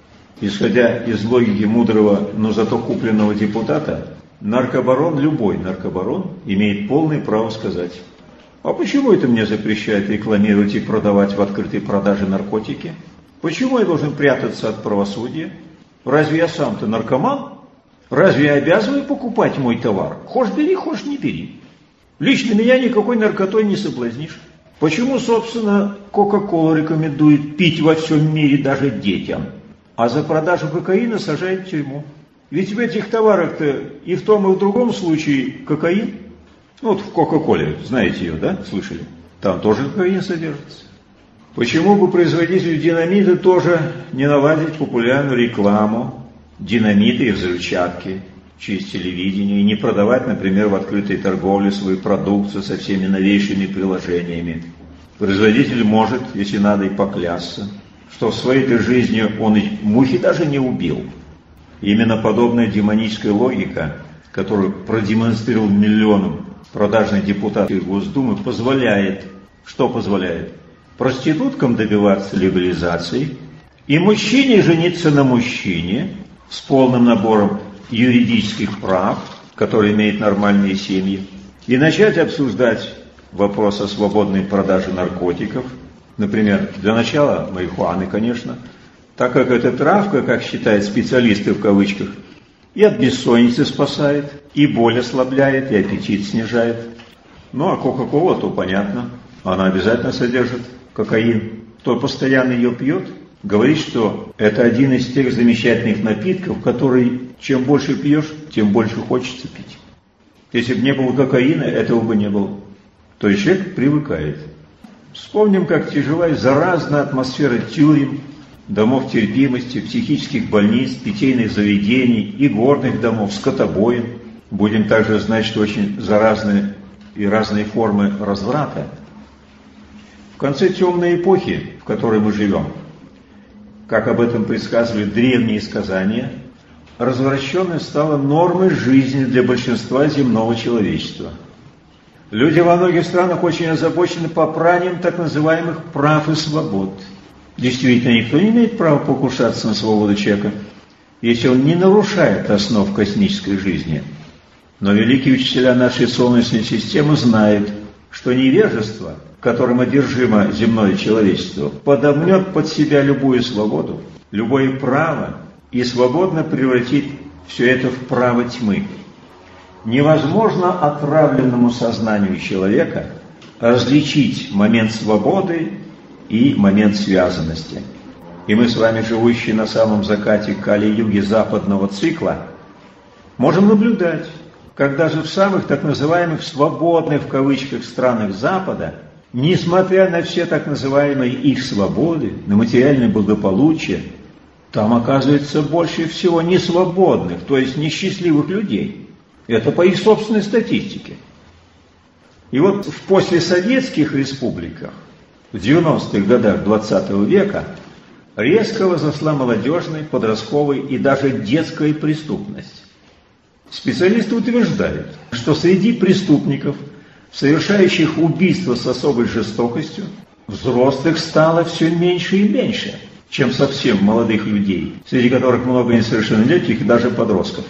Исходя из логики мудрого, но зато купленного депутата, наркобарон, любой наркобарон, имеет полное право сказать: а почему это мне запрещают рекламировать и продавать в открытой продаже наркотики? Почему я должен прятаться от правосудия? Разве я сам-то наркоман? Разве я обязываю покупать мой товар? Хошь бери, хошь не бери. Лично меня никакой наркотой не соблазнишь. Почему, собственно, Кока-Кола рекомендует пить во всем мире даже детям, а за продажу кокаина сажает в тюрьму? Ведь в этих товарах-то и в том, и в другом случае кокаин. Ну вот в Кока-Коле, знаете ее, да, слышали? Там тоже кокаин содержится. Почему бы производителю динамита тоже не наладить популярную рекламу динамита и взрывчатки через телевидение и не продавать, например, в открытой торговле свою продукцию со всеми новейшими приложениями? Производитель может, если надо, и поклясться, что в своей-то жизни он и мухи даже не убил. Именно подобная демоническая логика, которую продемонстрировал миллионам продажных депутатов Госдумы, позволяет, что позволяет? Проституткам добиваться легализации и мужчине жениться на мужчине с полным набором юридических прав, который имеет нормальные семьи, и начать обсуждать вопрос о свободной продаже наркотиков, например, для начала марихуаны, конечно, так как эта травка, как считают специалисты в кавычках, и от бессонницы спасает, и боль ослабляет, и аппетит снижает. Ну а Кока-Кола, то понятно, она обязательно содержит кокаин. Кто постоянно ее пьет, говорит, что это один из тех замечательных напитков, который чем больше пьешь, тем больше хочется пить. Если бы не было кокаина, этого бы не было. То есть человек привыкает. Вспомним, как тяжела и заразна атмосфера тюрем, домов терпимости, психических больниц, питейных заведений, и горных домов, скотобоин. Будем также знать, что очень заразны и разные формы разврата. В конце темной эпохи, в которой мы живем, как об этом предсказывали древние сказания, развращенность стала нормой жизни для большинства земного человечества. Люди во многих странах очень озабочены попранием так называемых прав и свобод. Действительно, никто не имеет права покушаться на свободу человека, если он не нарушает основ космической жизни. Но великие учителя нашей Солнечной системы знают, что невежество, которым одержимо земное человечество, подомнет под себя любую свободу, любое право и свободно превратит все это в право тьмы. Невозможно отравленному сознанию человека различить момент свободы и момент связанности. И мы с вами, живущие на самом закате Кали-юги западного цикла, можем наблюдать, как даже в самых так называемых «свободных» в кавычках странах Запада, несмотря на все так называемые их свободы, на материальное благополучие, там оказывается больше всего несвободных, то есть несчастливых людей. Это по их собственной статистике. И вот в послесоветских республиках в девяностых годах двадцатого века резко возросла молодежная, подростковая и даже детская преступность. Специалисты утверждают, что среди преступников, совершающих убийства с особой жестокостью, взрослых стало все меньше и меньше, чем совсем молодых людей, среди которых много несовершеннолетних и даже подростков.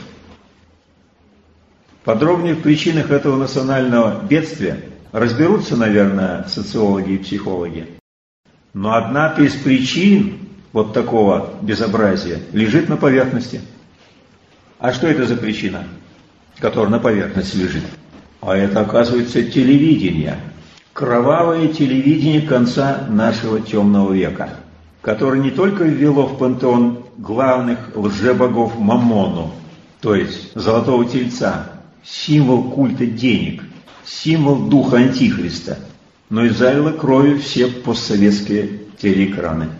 Подробнее в причинах этого национального бедствия разберутся, наверное, социологи и психологи. Но одна из причин вот такого безобразия лежит на поверхности. А что это за причина, которая на поверхности лежит? А это, оказывается, телевидение. Кровавое телевидение конца нашего темного века, которое не только ввело в пантеон главных лжебогов Мамону, то есть золотого тельца, символ культа денег, символ духа Антихриста, но и залило кровью все постсоветские телеэкраны.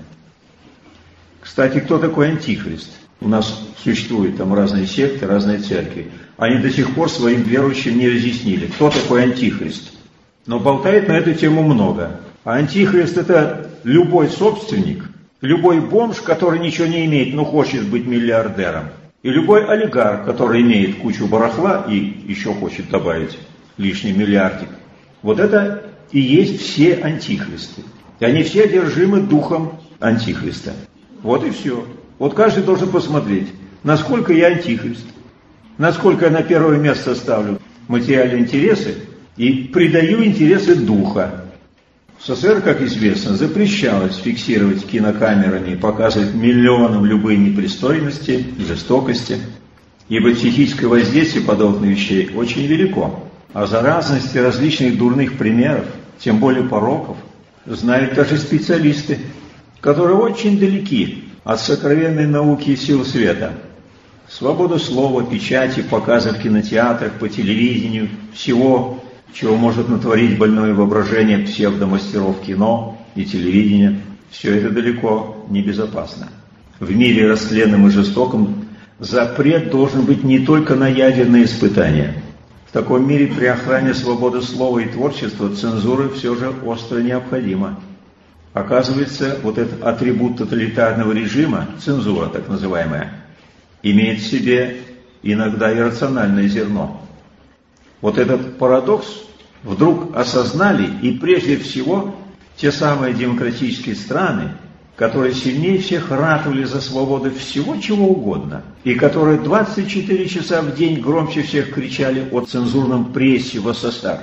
Кстати, кто такой Антихрист? У нас существуют там разные секты, разные церкви. Они до сих пор своим верующим не разъяснили, кто такой Антихрист. Но болтает на эту тему много. А Антихрист — это любой собственник, любой бомж, который ничего не имеет, но хочет быть миллиардером. И любой олигарх, который имеет кучу барахла и еще хочет добавить лишний миллиардик. Вот это и есть все антихристы. И они все одержимы духом Антихриста. Вот и все. Вот каждый должен посмотреть, насколько я антихрист, насколько я на первое место ставлю материальные интересы и придаю интересы духа. В СССР, как известно, запрещалось фиксировать кинокамерами и показывать миллионам любые непристойности, жестокости, ибо психическое воздействие подобных вещей очень велико. О заразности различных дурных примеров, тем более пороков, знают даже специалисты, которые очень далеки от сокровенной науки и сил света. Свобода слова, печати, показов в кинотеатрах, по телевидению, всего, чего может натворить больное воображение псевдомастеров кино и телевидения, все это далеко не безопасно. В мире растленном и жестоком запрет должен быть не только на ядерные испытания. В таком мире при охране свободы слова и творчества цензура все же остро необходима. Оказывается, вот этот атрибут тоталитарного режима, цензура так называемая, имеет в себе иногда иррациональное зерно. Вот этот парадокс вдруг осознали, и прежде всего те самые демократические страны, которые сильнее всех ратовали за свободу всего чего угодно, и которые двадцать четыре часа в день громче всех кричали о цензурном прессе в СССР.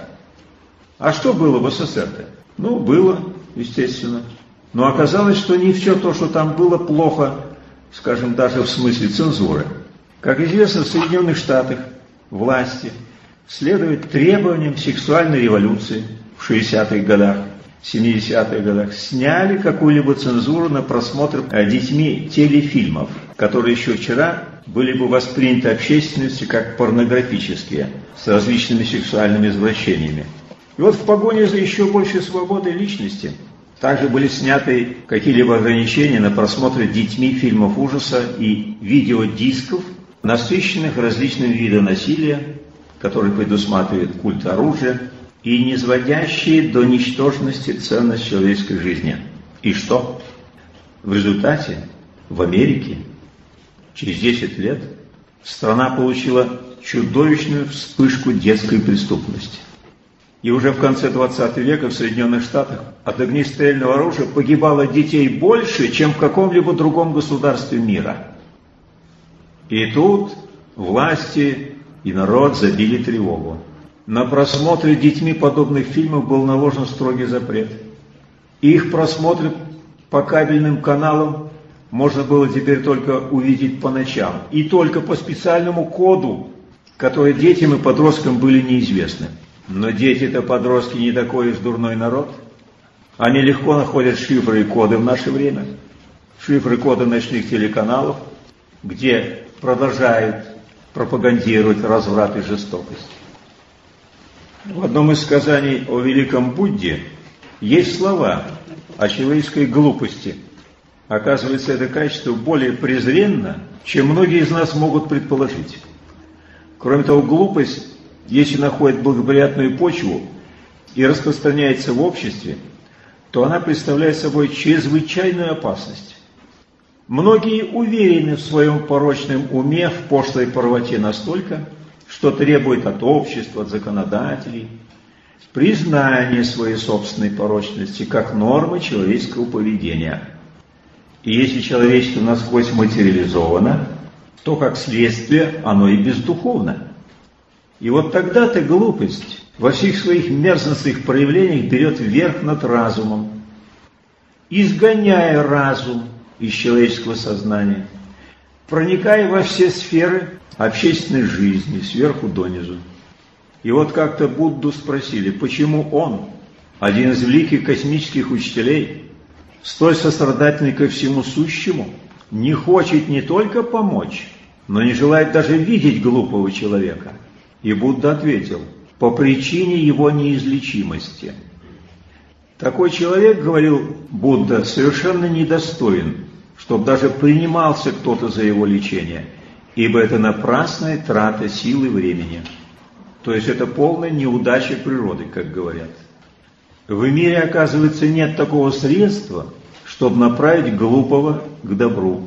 А что было в СССР-то? Ну, было, естественно. Но оказалось, что не все то, что там было, плохо, скажем, даже в смысле цензуры. Как известно, в Соединенных Штатах власти следует требованиям сексуальной революции в шестидесятых годах, семидесятых годах, сняли какую-либо цензуру на просмотр детьми телефильмов, которые еще вчера были бы восприняты общественностью как порнографические, с различными сексуальными извращениями. И вот в погоне за еще большей свободой личности также были сняты какие-либо ограничения на просмотр детьми фильмов ужаса и видеодисков, насыщенных различными видами насилия, которые предусматривают культ оружия и низводящие до ничтожности ценность человеческой жизни. И что? В результате в Америке через десять лет страна получила чудовищную вспышку детской преступности. И уже в конце двадцатого века в Соединенных Штатах от огнестрельного оружия погибало детей больше, чем в каком-либо другом государстве мира. И тут власти и народ забили тревогу. На просмотре детьми подобных фильмов был наложен строгий запрет. Их просмотр по кабельным каналам можно было теперь только увидеть по ночам. И только по специальному коду, который детям и подросткам были неизвестны. Но дети-то подростки не такой уж дурной народ. Они легко находят шифры и коды в наше время. Шифры и коды ночных телеканалов, где продолжают пропагандировать разврат и жестокость. В одном из сказаний о великом Будде есть слова о человеческой глупости. Оказывается, это качество более презренно, чем многие из нас могут предположить. Кроме того, глупость, если находит благоприятную почву, и распространяется в обществе, то она представляет собой чрезвычайную опасность. Многие уверены в своем порочном уме, в пошлой правоте настолько, что требуют от общества, от законодателей признания своей собственной порочности как нормы человеческого поведения. И если человечество насквозь материализовано, то как следствие оно и бездуховно. И вот тогда-то глупость во всех своих мерзостных проявлениях берет верх над разумом, изгоняя разум из человеческого сознания, проникая во все сферы общественной жизни, сверху донизу. И вот как-то Будду спросили, почему он, один из великих космических учителей, столь сострадательный ко всему сущему, не хочет не только помочь, но не желает даже видеть глупого человека. И Будда ответил, по причине его неизлечимости. Такой человек, говорил Будда, совершенно недостоин, чтобы даже принимался кто-то за его лечение, ибо это напрасная трата сил и времени. То есть это полная неудача природы, как говорят. В мире, оказывается, нет такого средства, чтобы направить глупого к добру.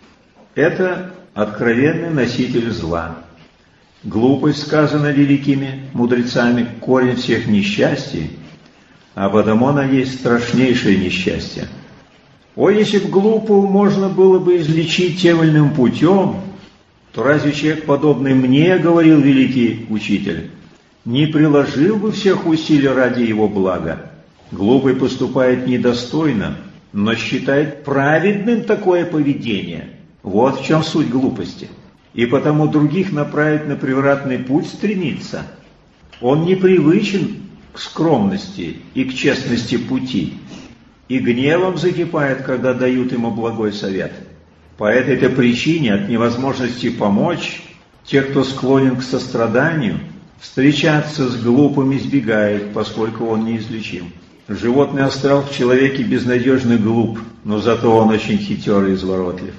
Это откровенный носитель зла. Глупость, сказана великими мудрецами, корень всех несчастий, а потому она есть страшнейшее несчастье. О, если б глупого можно было бы излечить тем или иным путем, то разве человек, подобный мне, говорил великий учитель, не приложил бы всех усилий ради его блага? Глупый поступает недостойно, но считает праведным такое поведение. Вот в чем суть глупости. И потому других направить на превратный путь стремится. Он не привычен к скромности и к честности пути, и гневом закипает, когда дают ему благой совет. По этой-то причине от невозможности помочь те, кто склонен к состраданию, встречаться с глупым избегает, поскольку он неизлечим. Животный астрал в человеке безнадежно глуп, но зато он очень хитер и изворотлив.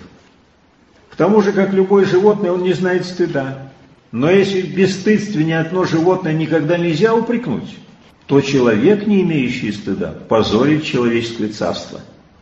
К тому же, как любое животное, он не знает стыда. Но если в бесстыдстве ни одно животное никогда нельзя упрекнуть, то человек, не имеющий стыда, позорит человеческое царство.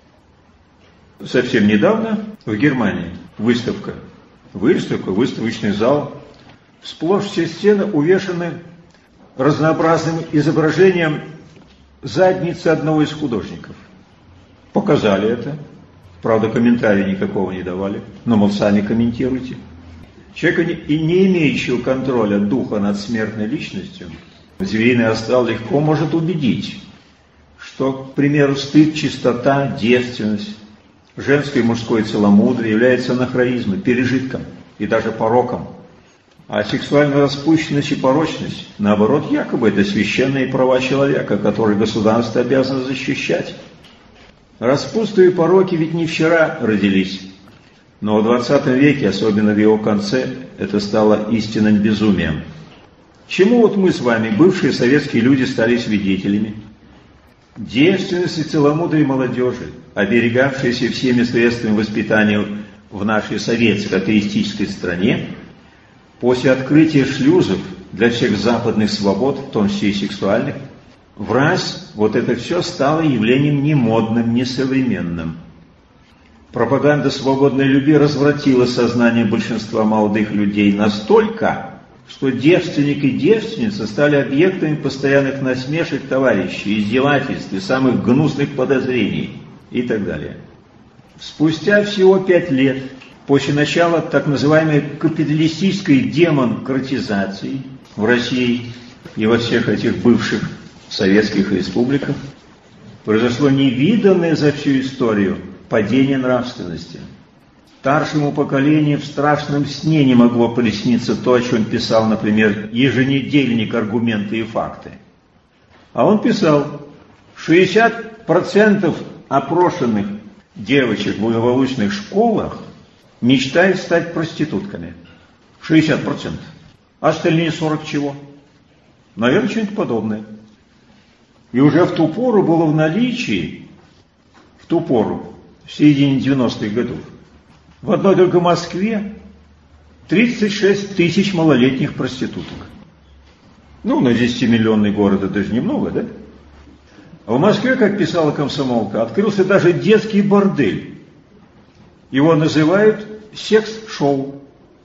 Совсем недавно в Германии выставка, выставка, выставочный зал, сплошь все стены увешаны разнообразным изображением задницы одного из художников. Показали это. Правда, комментария никакого не давали. Но, мол, сами комментируйте. Человека, и не имеющего контроля духа над смертной личностью, звериный астрал легко может убедить, что, к примеру, стыд, чистота, девственность, женское и мужское целомудрие являются анахронизмом, пережитком и даже пороком. А сексуальная распущенность и порочность, наоборот, якобы это священные права человека, которые государство обязано защищать. Распутство и пороки ведь не вчера родились, но в двадцатом веке, особенно в его конце, это стало истинным безумием. Чему вот мы с вами, бывшие советские люди, стали свидетелями? Девственность и целомудрие молодежи, оберегавшиеся всеми средствами воспитания в нашей советской атеистической стране, после открытия шлюзов для всех западных свобод, в том числе и сексуальных, враз вот это все стало явлением немодным, несовременным. Пропаганда свободной любви развратила сознание большинства молодых людей настолько, что девственник и девственница стали объектами постоянных насмешек товарищей, издевательств и самых гнусных подозрений и так далее. Спустя всего пять лет после начала так называемой капиталистической демократизации в России и во всех этих бывших советских республиках произошло невиданное за всю историю падение нравственности. Старшему поколению в страшном сне не могло присниться то, о чем писал, например, еженедельник «Аргументы и факты». А он писал, шестьдесят процентов опрошенных девочек в благополучных школах мечтают стать проститутками. шестьдесят процентов. А остальные сорок чего? Наверное, что-нибудь подобное. И уже в ту пору было в наличии, в ту пору, в середине девяностых годов, в одной только Москве тридцать шесть тысяч малолетних проституток. Ну, на десятимиллионный город это же немного, да? В Москве, как писала комсомолка, открылся даже детский бордель. Его называют секс-шоу.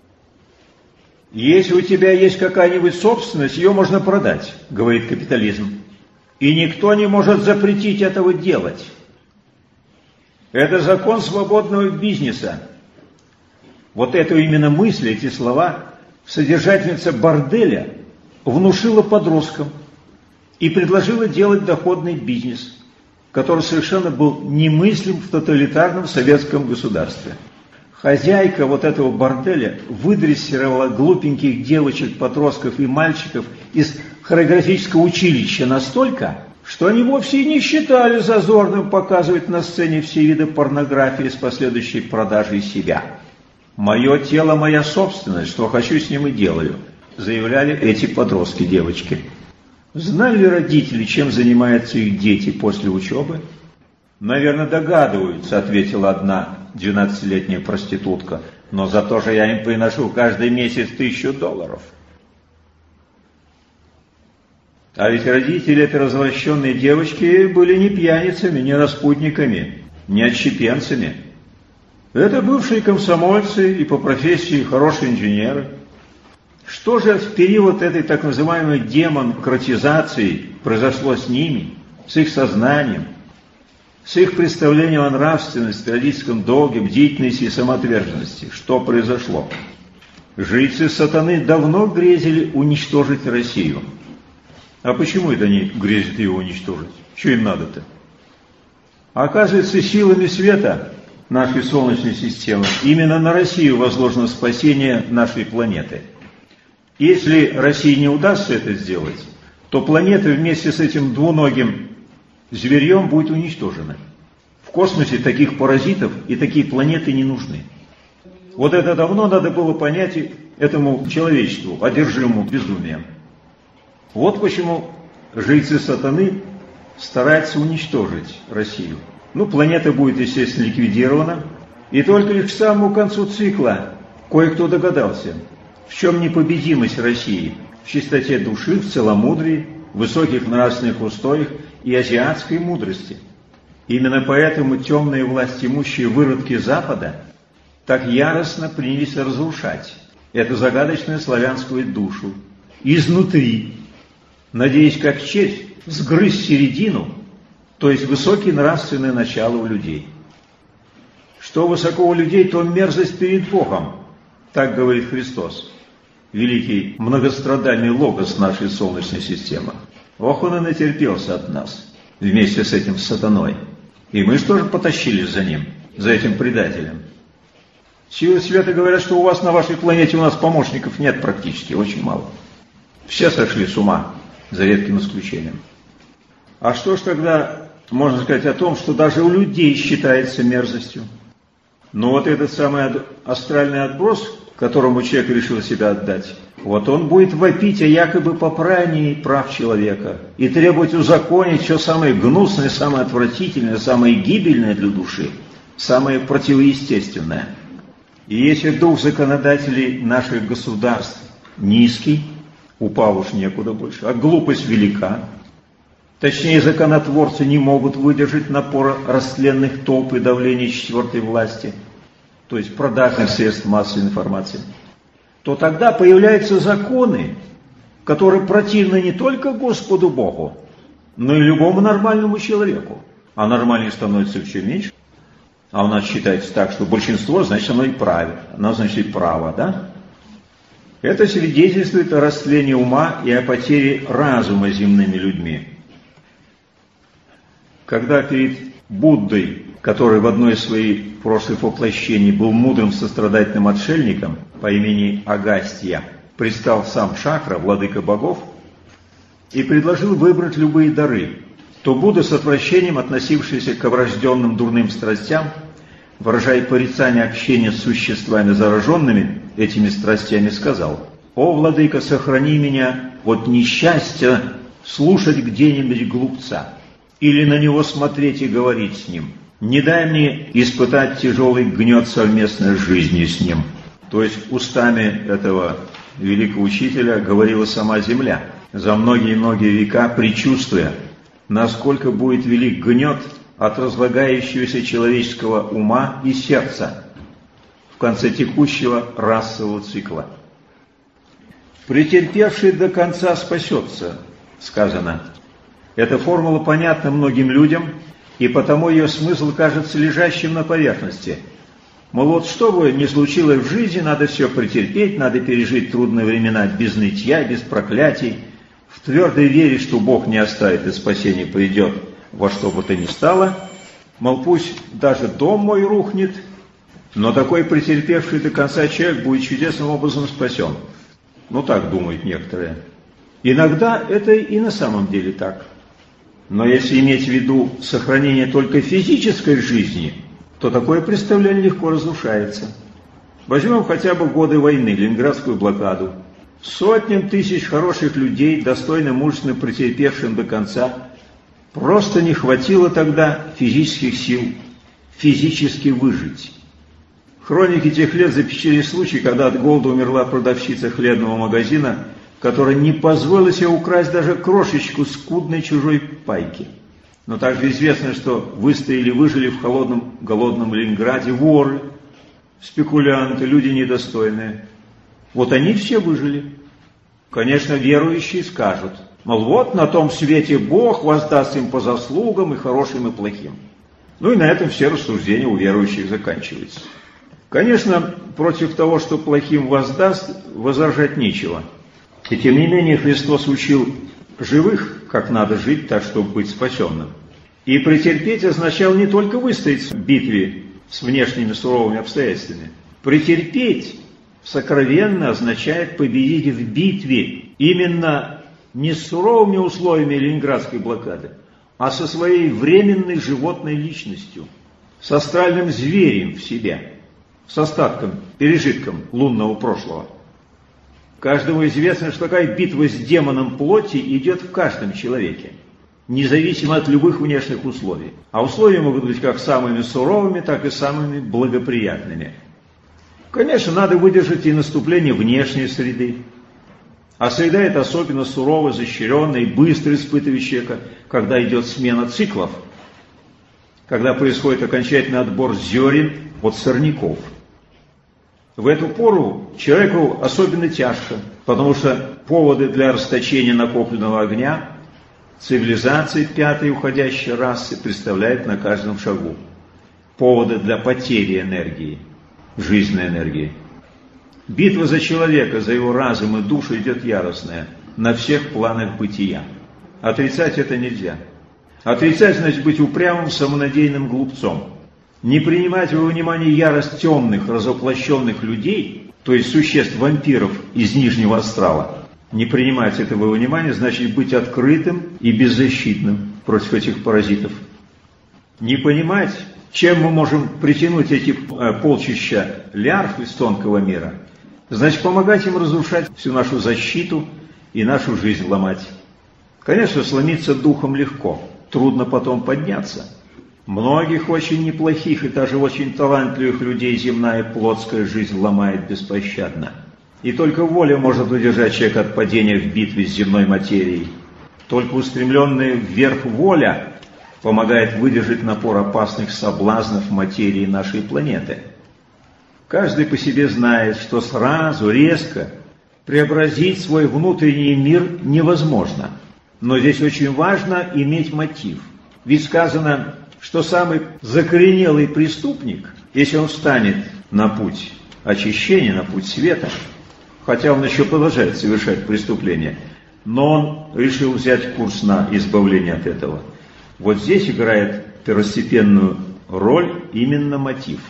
Если у тебя есть какая-нибудь собственность, ее можно продать, говорит капитализм. И никто не может запретить этого делать. Это закон свободного бизнеса. Вот эту именно мысль, эти слова содержательница борделя внушила подросткам и предложила делать доходный бизнес, который совершенно был немыслим в тоталитарном советском государстве. Хозяйка вот этого борделя выдрессировала глупеньких девочек, подростков и мальчиков из хореографического училища настолько, что они вовсе не считали зазорным показывать на сцене все виды порнографии с последующей продажей себя. «Мое тело – моя собственность, что хочу с ним и делаю», заявляли эти подростки-девочки. Знали ли родители, чем занимаются их дети после учебы? «Наверное, догадываются», — ответила одна двенадцатилетняя проститутка. «Но зато же я им приношу каждый месяц тысячу долларов». А ведь родители этой развращенной девочки были не пьяницами, не распутниками, не отщепенцами. Это бывшие комсомольцы и по профессии хорошие инженеры. Что же в период этой так называемой демократизации произошло с ними, с их сознанием, с их представлением о нравственности, родительском долге, бдительности и самоотверженности? Что произошло? Жрецы сатаны давно грезили уничтожить Россию. А почему это они грезят ее уничтожить? Что им надо-то? Оказывается, силами света нашей Солнечной системы именно на Россию возложено спасение нашей планеты. Если России не удастся это сделать, то планета вместе с этим двуногим зверьем будет уничтожена. В космосе таких паразитов и такие планеты не нужны. Вот это давно надо было понять этому человечеству, одержимому безумием. Вот почему жрецы сатаны стараются уничтожить Россию. Ну, планета будет, естественно, ликвидирована. И только лишь к самому концу цикла кое-кто догадался, в чем непобедимость России: в чистоте души, в целомудрии, в высоких нравственных устоях и азиатской мудрости. Именно поэтому темные властимущие выродки Запада так яростно принялись разрушать эту загадочную славянскую душу изнутри, надеясь как червь сгрызть середину, то есть высокие нравственные начала у людей. Что высоко у людей, то мерзость перед Богом, так говорит Христос, великий многострадальный логос нашей Солнечной системы. Ох, он и натерпелся от нас вместе с этим сатаной. И мы что же потащились за ним, за этим предателем? Силы света говорят, что у вас на вашей планете у нас помощников нет практически, очень мало. Все сошли с ума, за редким исключением. А что ж тогда можно сказать о том, что даже у людей считается мерзостью? Но вот этот самый астральный отброс, которому человек решил себя отдать, вот он будет вопить о якобы попрании прав человека и требовать узаконить все самое гнусное, самое отвратительное, самое гибельное для души, самое противоестественное. И если дух законодателей наших государств низкий, упал уж некуда больше, а глупость велика, точнее, законотворцы не могут выдержать напора растленных толп и давления четвертой власти, то есть продажных средств массовой информации, то тогда появляются законы, которые противны не только Господу Богу, но и любому нормальному человеку. А нормальных становится все меньше. А у нас считается так, что большинство, значит, оно и правит, оно, значит, и право, да? Это свидетельствует о растлении ума и о потере разума земными людьми. Когда перед Буддой, который в одной из своих прошлых воплощений был мудрым сострадательным отшельником по имени Агастья, предстал сам Шакра, владыка богов, и предложил выбрать любые дары, то Будда, с отвращением относившийся к врожденным дурным страстям, выражая порицание общения с существами, зараженными этими страстями, сказал: «О, владыка, сохрани меня от несчастья слушать где-нибудь глупца, или на него смотреть и говорить с ним. Не дай мне испытать тяжелый гнет совместной жизни с ним». То есть устами этого великого учителя говорила сама земля, за многие-многие века предчувствуя насколько будет велик гнет от разлагающегося человеческого ума и сердца в конце текущего расового цикла. «Претерпевший до конца спасется», сказано. Эта формула понятна многим людям, и потому ее смысл кажется лежащим на поверхности. Мол, вот что бы ни случилось в жизни, надо все претерпеть, надо пережить трудные времена без нытья, без проклятий, в твердой вере, что Бог не оставит и спасение придет во что бы то ни стало. Мол, пусть даже дом мой рухнет, но такой претерпевший до конца человек будет чудесным образом спасен. Ну так думают некоторые. Иногда это и на самом деле так. Но если иметь в виду сохранение только физической жизни, то такое представление легко разрушается. Возьмем хотя бы годы войны, Ленинградскую блокаду. Сотням тысяч хороших людей, достойно мужественно претерпевшим до конца, просто не хватило тогда физических сил физически выжить. Хроники тех лет запечатлели случай, когда от голода умерла продавщица хлебного магазина, которая не позволила себе украсть даже крошечку скудной чужой пайки. Но также известно, что выстояли, выжили в холодном, голодном Ленинграде воры, спекулянты, люди недостойные. Вот они все выжили. Конечно, верующие скажут, мол, вот на том свете Бог воздаст им по заслугам и хорошим, и плохим. Ну и на этом все рассуждения у верующих заканчиваются. Конечно, против того, что плохим воздаст, возражать нечего. И тем не менее Христос учил живых, как надо жить так, чтобы быть спасенным. И претерпеть означало не только выстоять в битве с внешними суровыми обстоятельствами. Претерпеть сокровенно означает победить в битве именно не с суровыми условиями ленинградской блокады, а со своей временной животной личностью, с астральным зверем в себе, с остатком, пережитком лунного прошлого. Каждому известно, что такая битва с демоном плоти идет в каждом человеке, независимо от любых внешних условий. А условия могут быть как самыми суровыми, так и самыми благоприятными. Конечно, надо выдержать и наступление внешней среды. А среда это особенно сурово, изощренная и быстро испытывает человека, когда идет смена циклов, когда происходит окончательный отбор зерен от сорняков. В эту пору человеку особенно тяжко, потому что поводы для расточения накопленного огня цивилизации пятой уходящей расы представляет на каждом шагу. Поводы для потери энергии, жизненной энергии. Битва за человека, за его разум и душу идет яростная на всех планах бытия. Отрицать это нельзя. Отрицать значит быть упрямым, самонадеянным глупцом. Не принимать во внимание ярость темных, разоплощенных людей, то есть существ-вампиров из нижнего астрала, не принимать этого во внимание значит быть открытым и беззащитным против этих паразитов. Не понимать, чем мы можем притянуть эти полчища лярв из тонкого мира, значит помогать им разрушать всю нашу защиту и нашу жизнь ломать. Конечно, сломиться духом легко, трудно потом подняться. Многих очень неплохих и даже очень талантливых людей земная плотская жизнь ломает беспощадно. И только воля может удержать человека от падения в битве с земной материей. Только устремленная вверх воля помогает выдержать напор опасных соблазнов материи нашей планеты. Каждый по себе знает, что сразу, резко преобразить свой внутренний мир невозможно. Но здесь очень важно иметь мотив. Ведь сказано, что самый закоренелый преступник, если он встанет на путь очищения, на путь света, хотя он еще продолжает совершать преступления, но он решил взять курс на избавление от этого. Вот здесь играет первостепенную роль именно мотив.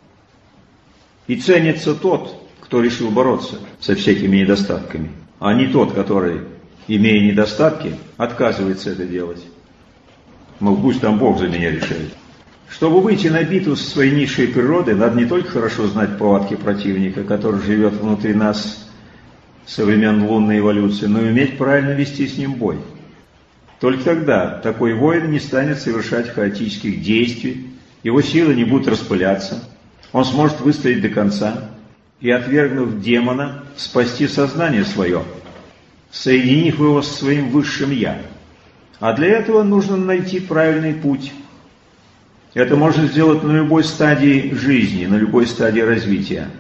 И ценится тот, кто решил бороться со всякими недостатками, а не тот, который, имея недостатки, отказывается это делать. Мол, пусть там Бог за меня решает. Чтобы выйти на битву со своей низшей природой, надо не только хорошо знать повадки противника, который живет внутри нас со времен лунной эволюции, но и уметь правильно вести с ним бой. Только тогда такой воин не станет совершать хаотических действий, его силы не будут распыляться, он сможет выстоять до конца и, отвергнув демона, спасти сознание свое, соединив его со своим высшим «я». А для этого нужно найти правильный путь. Это можно сделать на любой стадии жизни, на любой стадии развития.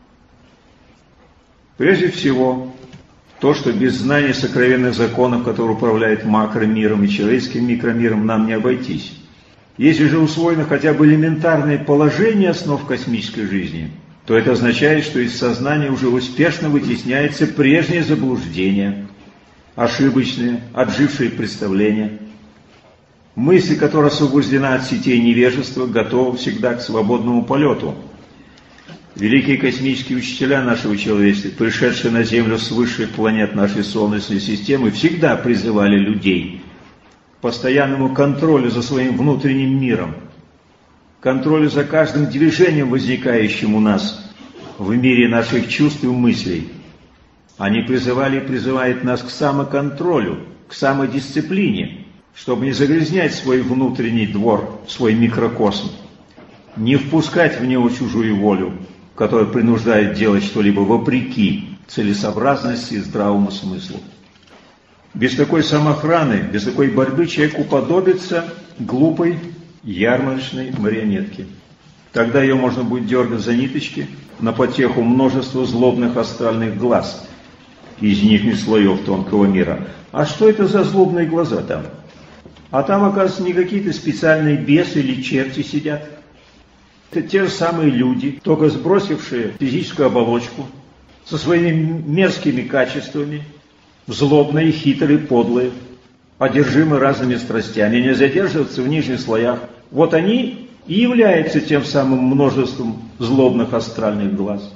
Прежде всего, то, что без знания сокровенных законов, которые управляют макромиром и человеческим микромиром, нам не обойтись. Если же усвоено хотя бы элементарное положение основ космической жизни, то это означает, что из сознания уже успешно вытесняется прежнее заблуждение, ошибочные, отжившие представления. Мысль, которая освобождена от сетей невежества, готова всегда к свободному полету. Великие космические учителя нашего человечества, пришедшие на Землю с высших планет нашей Солнечной системы, всегда призывали людей к постоянному контролю за своим внутренним миром, контролю за каждым движением, возникающим у нас в мире наших чувств и мыслей. Они призывали и призывают нас к самоконтролю, к самодисциплине, чтобы не загрязнять свой внутренний двор, свой микрокосм, не впускать в него чужую волю, которая принуждает делать что-либо вопреки целесообразности и здравому смыслу. Без такой самоохраны, без такой борьбы человек уподобится глупой ярмарочной марионетке. Тогда ее можно будет дергать за ниточки на потеху множества злобных астральных глаз из нижних слоев тонкого мира. А что это за злобные глаза там? А там, оказывается, не какие-то специальные бесы или черти сидят. Это те же самые люди, только сбросившие физическую оболочку, со своими мерзкими качествами, злобные, хитрые, подлые, одержимы разными страстями, не задерживаются в нижних слоях. Вот они и являются тем самым множеством злобных астральных глаз.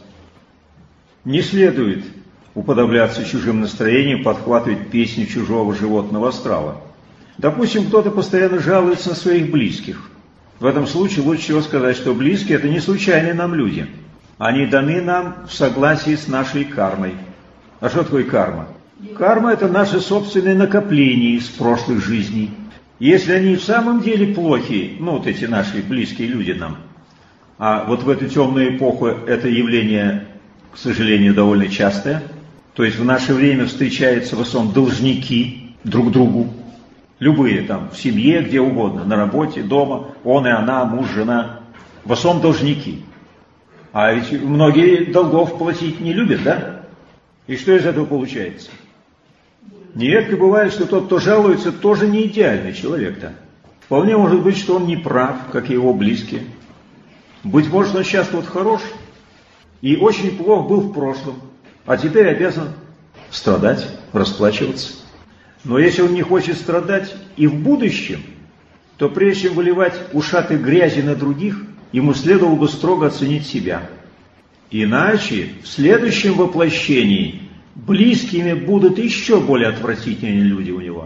Не следует уподобляться чужим настроениям, подхватывать песни чужого животного астрала. Допустим, кто-то постоянно жалуется на своих близких. В этом случае лучше всего сказать, что близкие – это не случайные нам люди. Они даны нам в согласии с нашей кармой. А что такое карма? Карма – это наши собственные накопления из прошлых жизней. Если они в самом деле плохие, ну вот эти наши близкие люди нам, а вот в эту темную эпоху это явление, к сожалению, довольно частое, то есть в наше время встречаются в основном должники друг другу, любые там, в семье, где угодно, на работе, дома, он и она, муж, жена, в основном должники. А ведь многие долгов платить не любят, да? И что из этого получается? Нередко бывает, что тот, кто жалуется, тоже не идеальный человек-то. Вполне может быть, что он не прав, как и его близкие. Быть может, он сейчас вот хорош и очень плох был в прошлом, а теперь обязан страдать, расплачиваться. Но если он не хочет страдать и в будущем, то прежде чем выливать ушаты грязи на других, ему следовало бы строго оценить себя. Иначе в следующем воплощении близкими будут еще более отвратительные люди у него.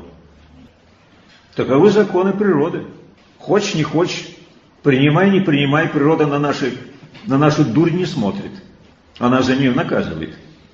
Таковы законы природы. Хочешь, не хочешь, принимай, не принимай, природа на, наши, на нашу дурь не смотрит. Она за нее наказывает.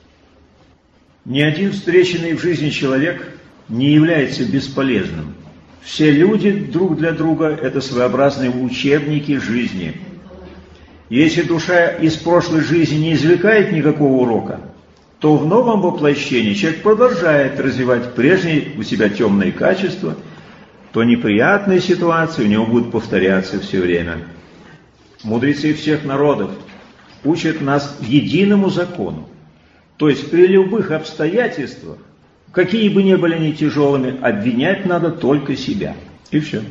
Ни один встреченный в жизни человек не является бесполезным. Все люди друг для друга – это своеобразные учебники жизни. Если душа из прошлой жизни не извлекает никакого урока, то в новом воплощении человек продолжает развивать прежние у себя темные качества, то неприятные ситуации у него будут повторяться все время. Мудрецы всех народов учат нас единому закону. То есть при любых обстоятельствах, какие бы ни были они тяжелыми, обвинять надо только себя. И все.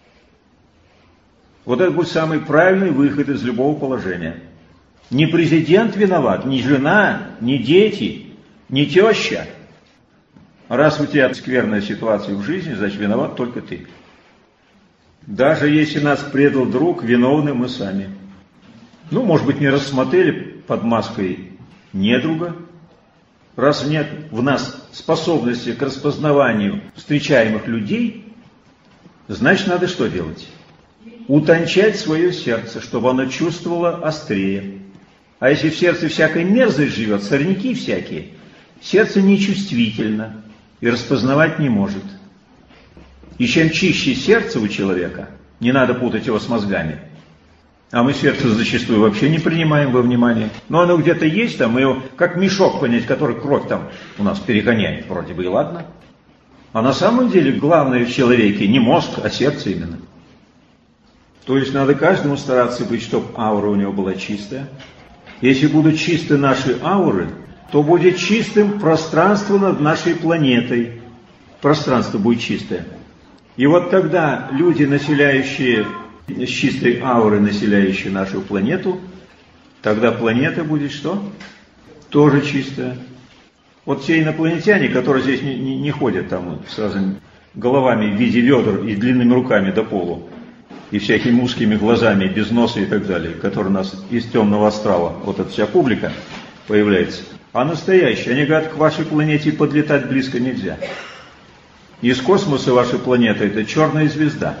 Вот это будет самый правильный выход из любого положения. Не президент виноват, ни жена, ни дети, ни теща. Раз у тебя скверная ситуация в жизни, значит виноват только ты. Даже если нас предал друг, виновны мы сами. Ну, может быть, не рассмотрели под маской недруга. Раз нет в нас способности к распознаванию встречаемых людей, значит, надо что делать? Утончать свое сердце, чтобы оно чувствовало острее. А если в сердце всякая мерзость живет, сорняки всякие, сердце нечувствительно и распознавать не может. И чем чище сердце у человека, не надо путать его с мозгами, а мы сердце зачастую вообще не принимаем во внимание. Но оно где-то есть, там, мы его как мешок понять, который кровь там у нас перегоняет, вроде бы и ладно. А на самом деле главное в человеке не мозг, а сердце именно. То есть надо каждому стараться быть, чтобы аура у него была чистая. Если будут чисты наши ауры, то будет чистым пространство над нашей планетой. Пространство будет чистое. И вот когда люди, населяющие, с чистой аурой, населяющие нашу планету, тогда планета будет что? Тоже чистая. Вот те инопланетяне, которые здесь не, не, не ходят там сразу головами в виде ведер и длинными руками до полу, и всякими узкими глазами, без носа и так далее, которые у нас из темного астрала, вот эта вся публика появляется. А настоящие, они говорят, к вашей планете подлетать близко нельзя. Из космоса ваша планета – это черная звезда.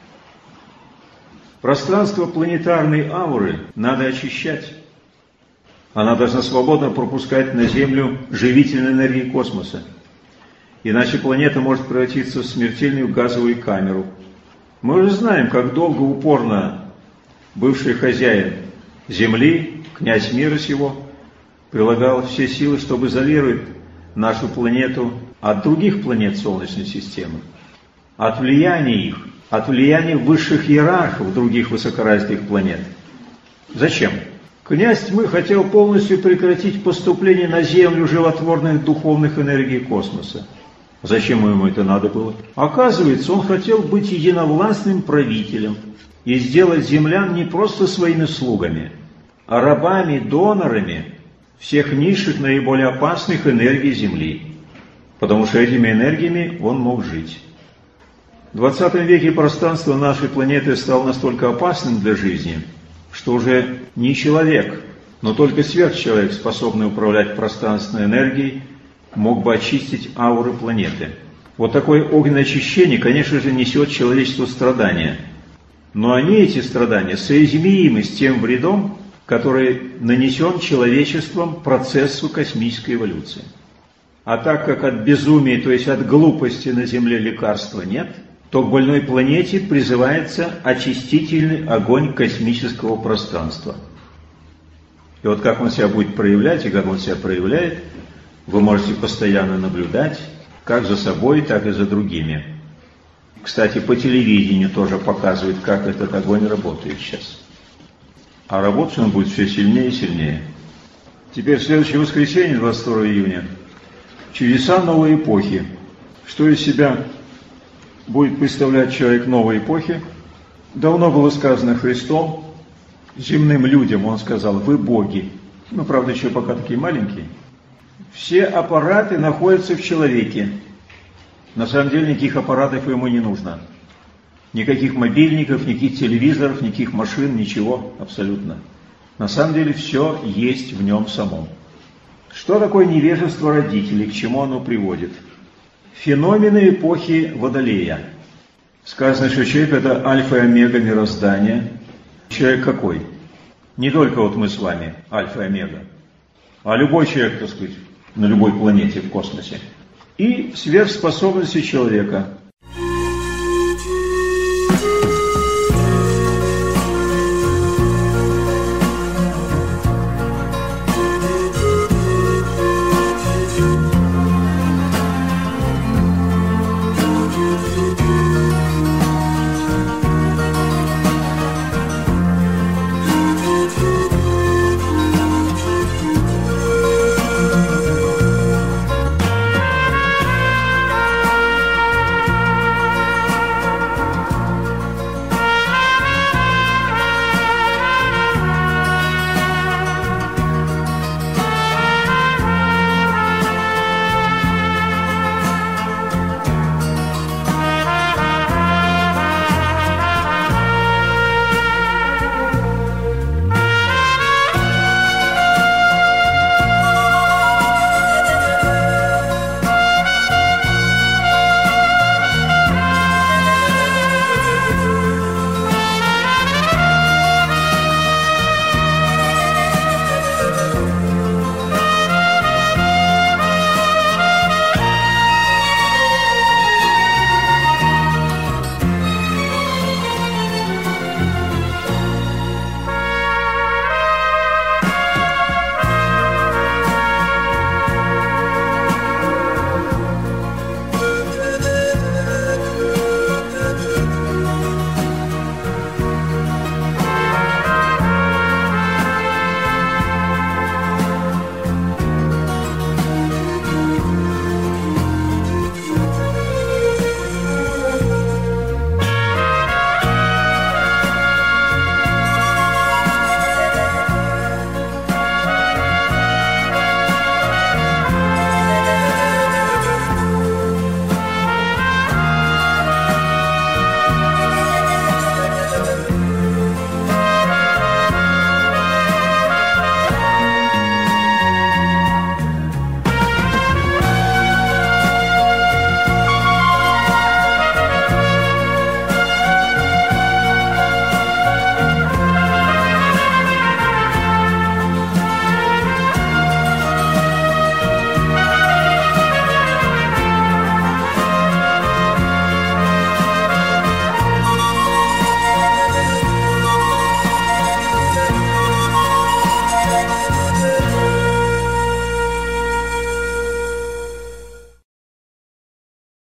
Пространство планетарной ауры надо очищать. Она должна свободно пропускать на Землю живительную энергию космоса. Иначе планета может превратиться в смертельную газовую камеру. Мы уже знаем, как долго, упорно бывший хозяин Земли, князь мира сего, прилагал все силы, чтобы изолировать нашу планету от других планет Солнечной системы, от влияния их, от влияния высших иерархов других высокоразвитых планет. Зачем? Князь тьмы хотел полностью прекратить поступление на Землю животворных духовных энергий космоса. Зачем ему это надо было? Оказывается, он хотел быть единовластным правителем и сделать землян не просто своими слугами, а рабами, донорами всех низших, наиболее опасных энергий Земли. Потому что этими энергиями он мог жить. В двадцатом веке пространство нашей планеты стало настолько опасным для жизни, что уже не человек, но только сверхчеловек, способный управлять пространственной энергией, мог бы очистить ауры планеты. Вот такое огненное очищение, конечно же, несет человечеству страдания. Но они, эти страдания, соизмеримы с тем вредом, который нанесен человечеством процессу космической эволюции. А так как от безумия, то есть от глупости на Земле лекарства нет, то к больной планете призывается очистительный огонь космического пространства. И вот как он себя будет проявлять и как он себя проявляет, вы можете постоянно наблюдать, как за собой, так и за другими. Кстати, по телевидению тоже показывают, как этот огонь работает сейчас. А работать он будет все сильнее и сильнее. Теперь в следующее воскресенье, двадцать второго июня, чудеса новой эпохи. Что из себя будет представлять человек новой эпохи? Давно было сказано Христом, земным людям, он сказал, вы боги. Ну, правда, еще пока такие маленькие. Все аппараты находятся в человеке. На самом деле никаких аппаратов ему не нужно. Никаких мобильников, никаких телевизоров, никаких машин, ничего абсолютно. На самом деле все есть в нем самом. Что такое невежество родителей, к чему оно приводит? Феномены эпохи Водолея. Сказано, что человек – это альфа и омега мироздания. Человек какой? Не только вот мы с вами, альфа и омега, а любой человек, так сказать, на любой планете в космосе. И сверхспособности человека.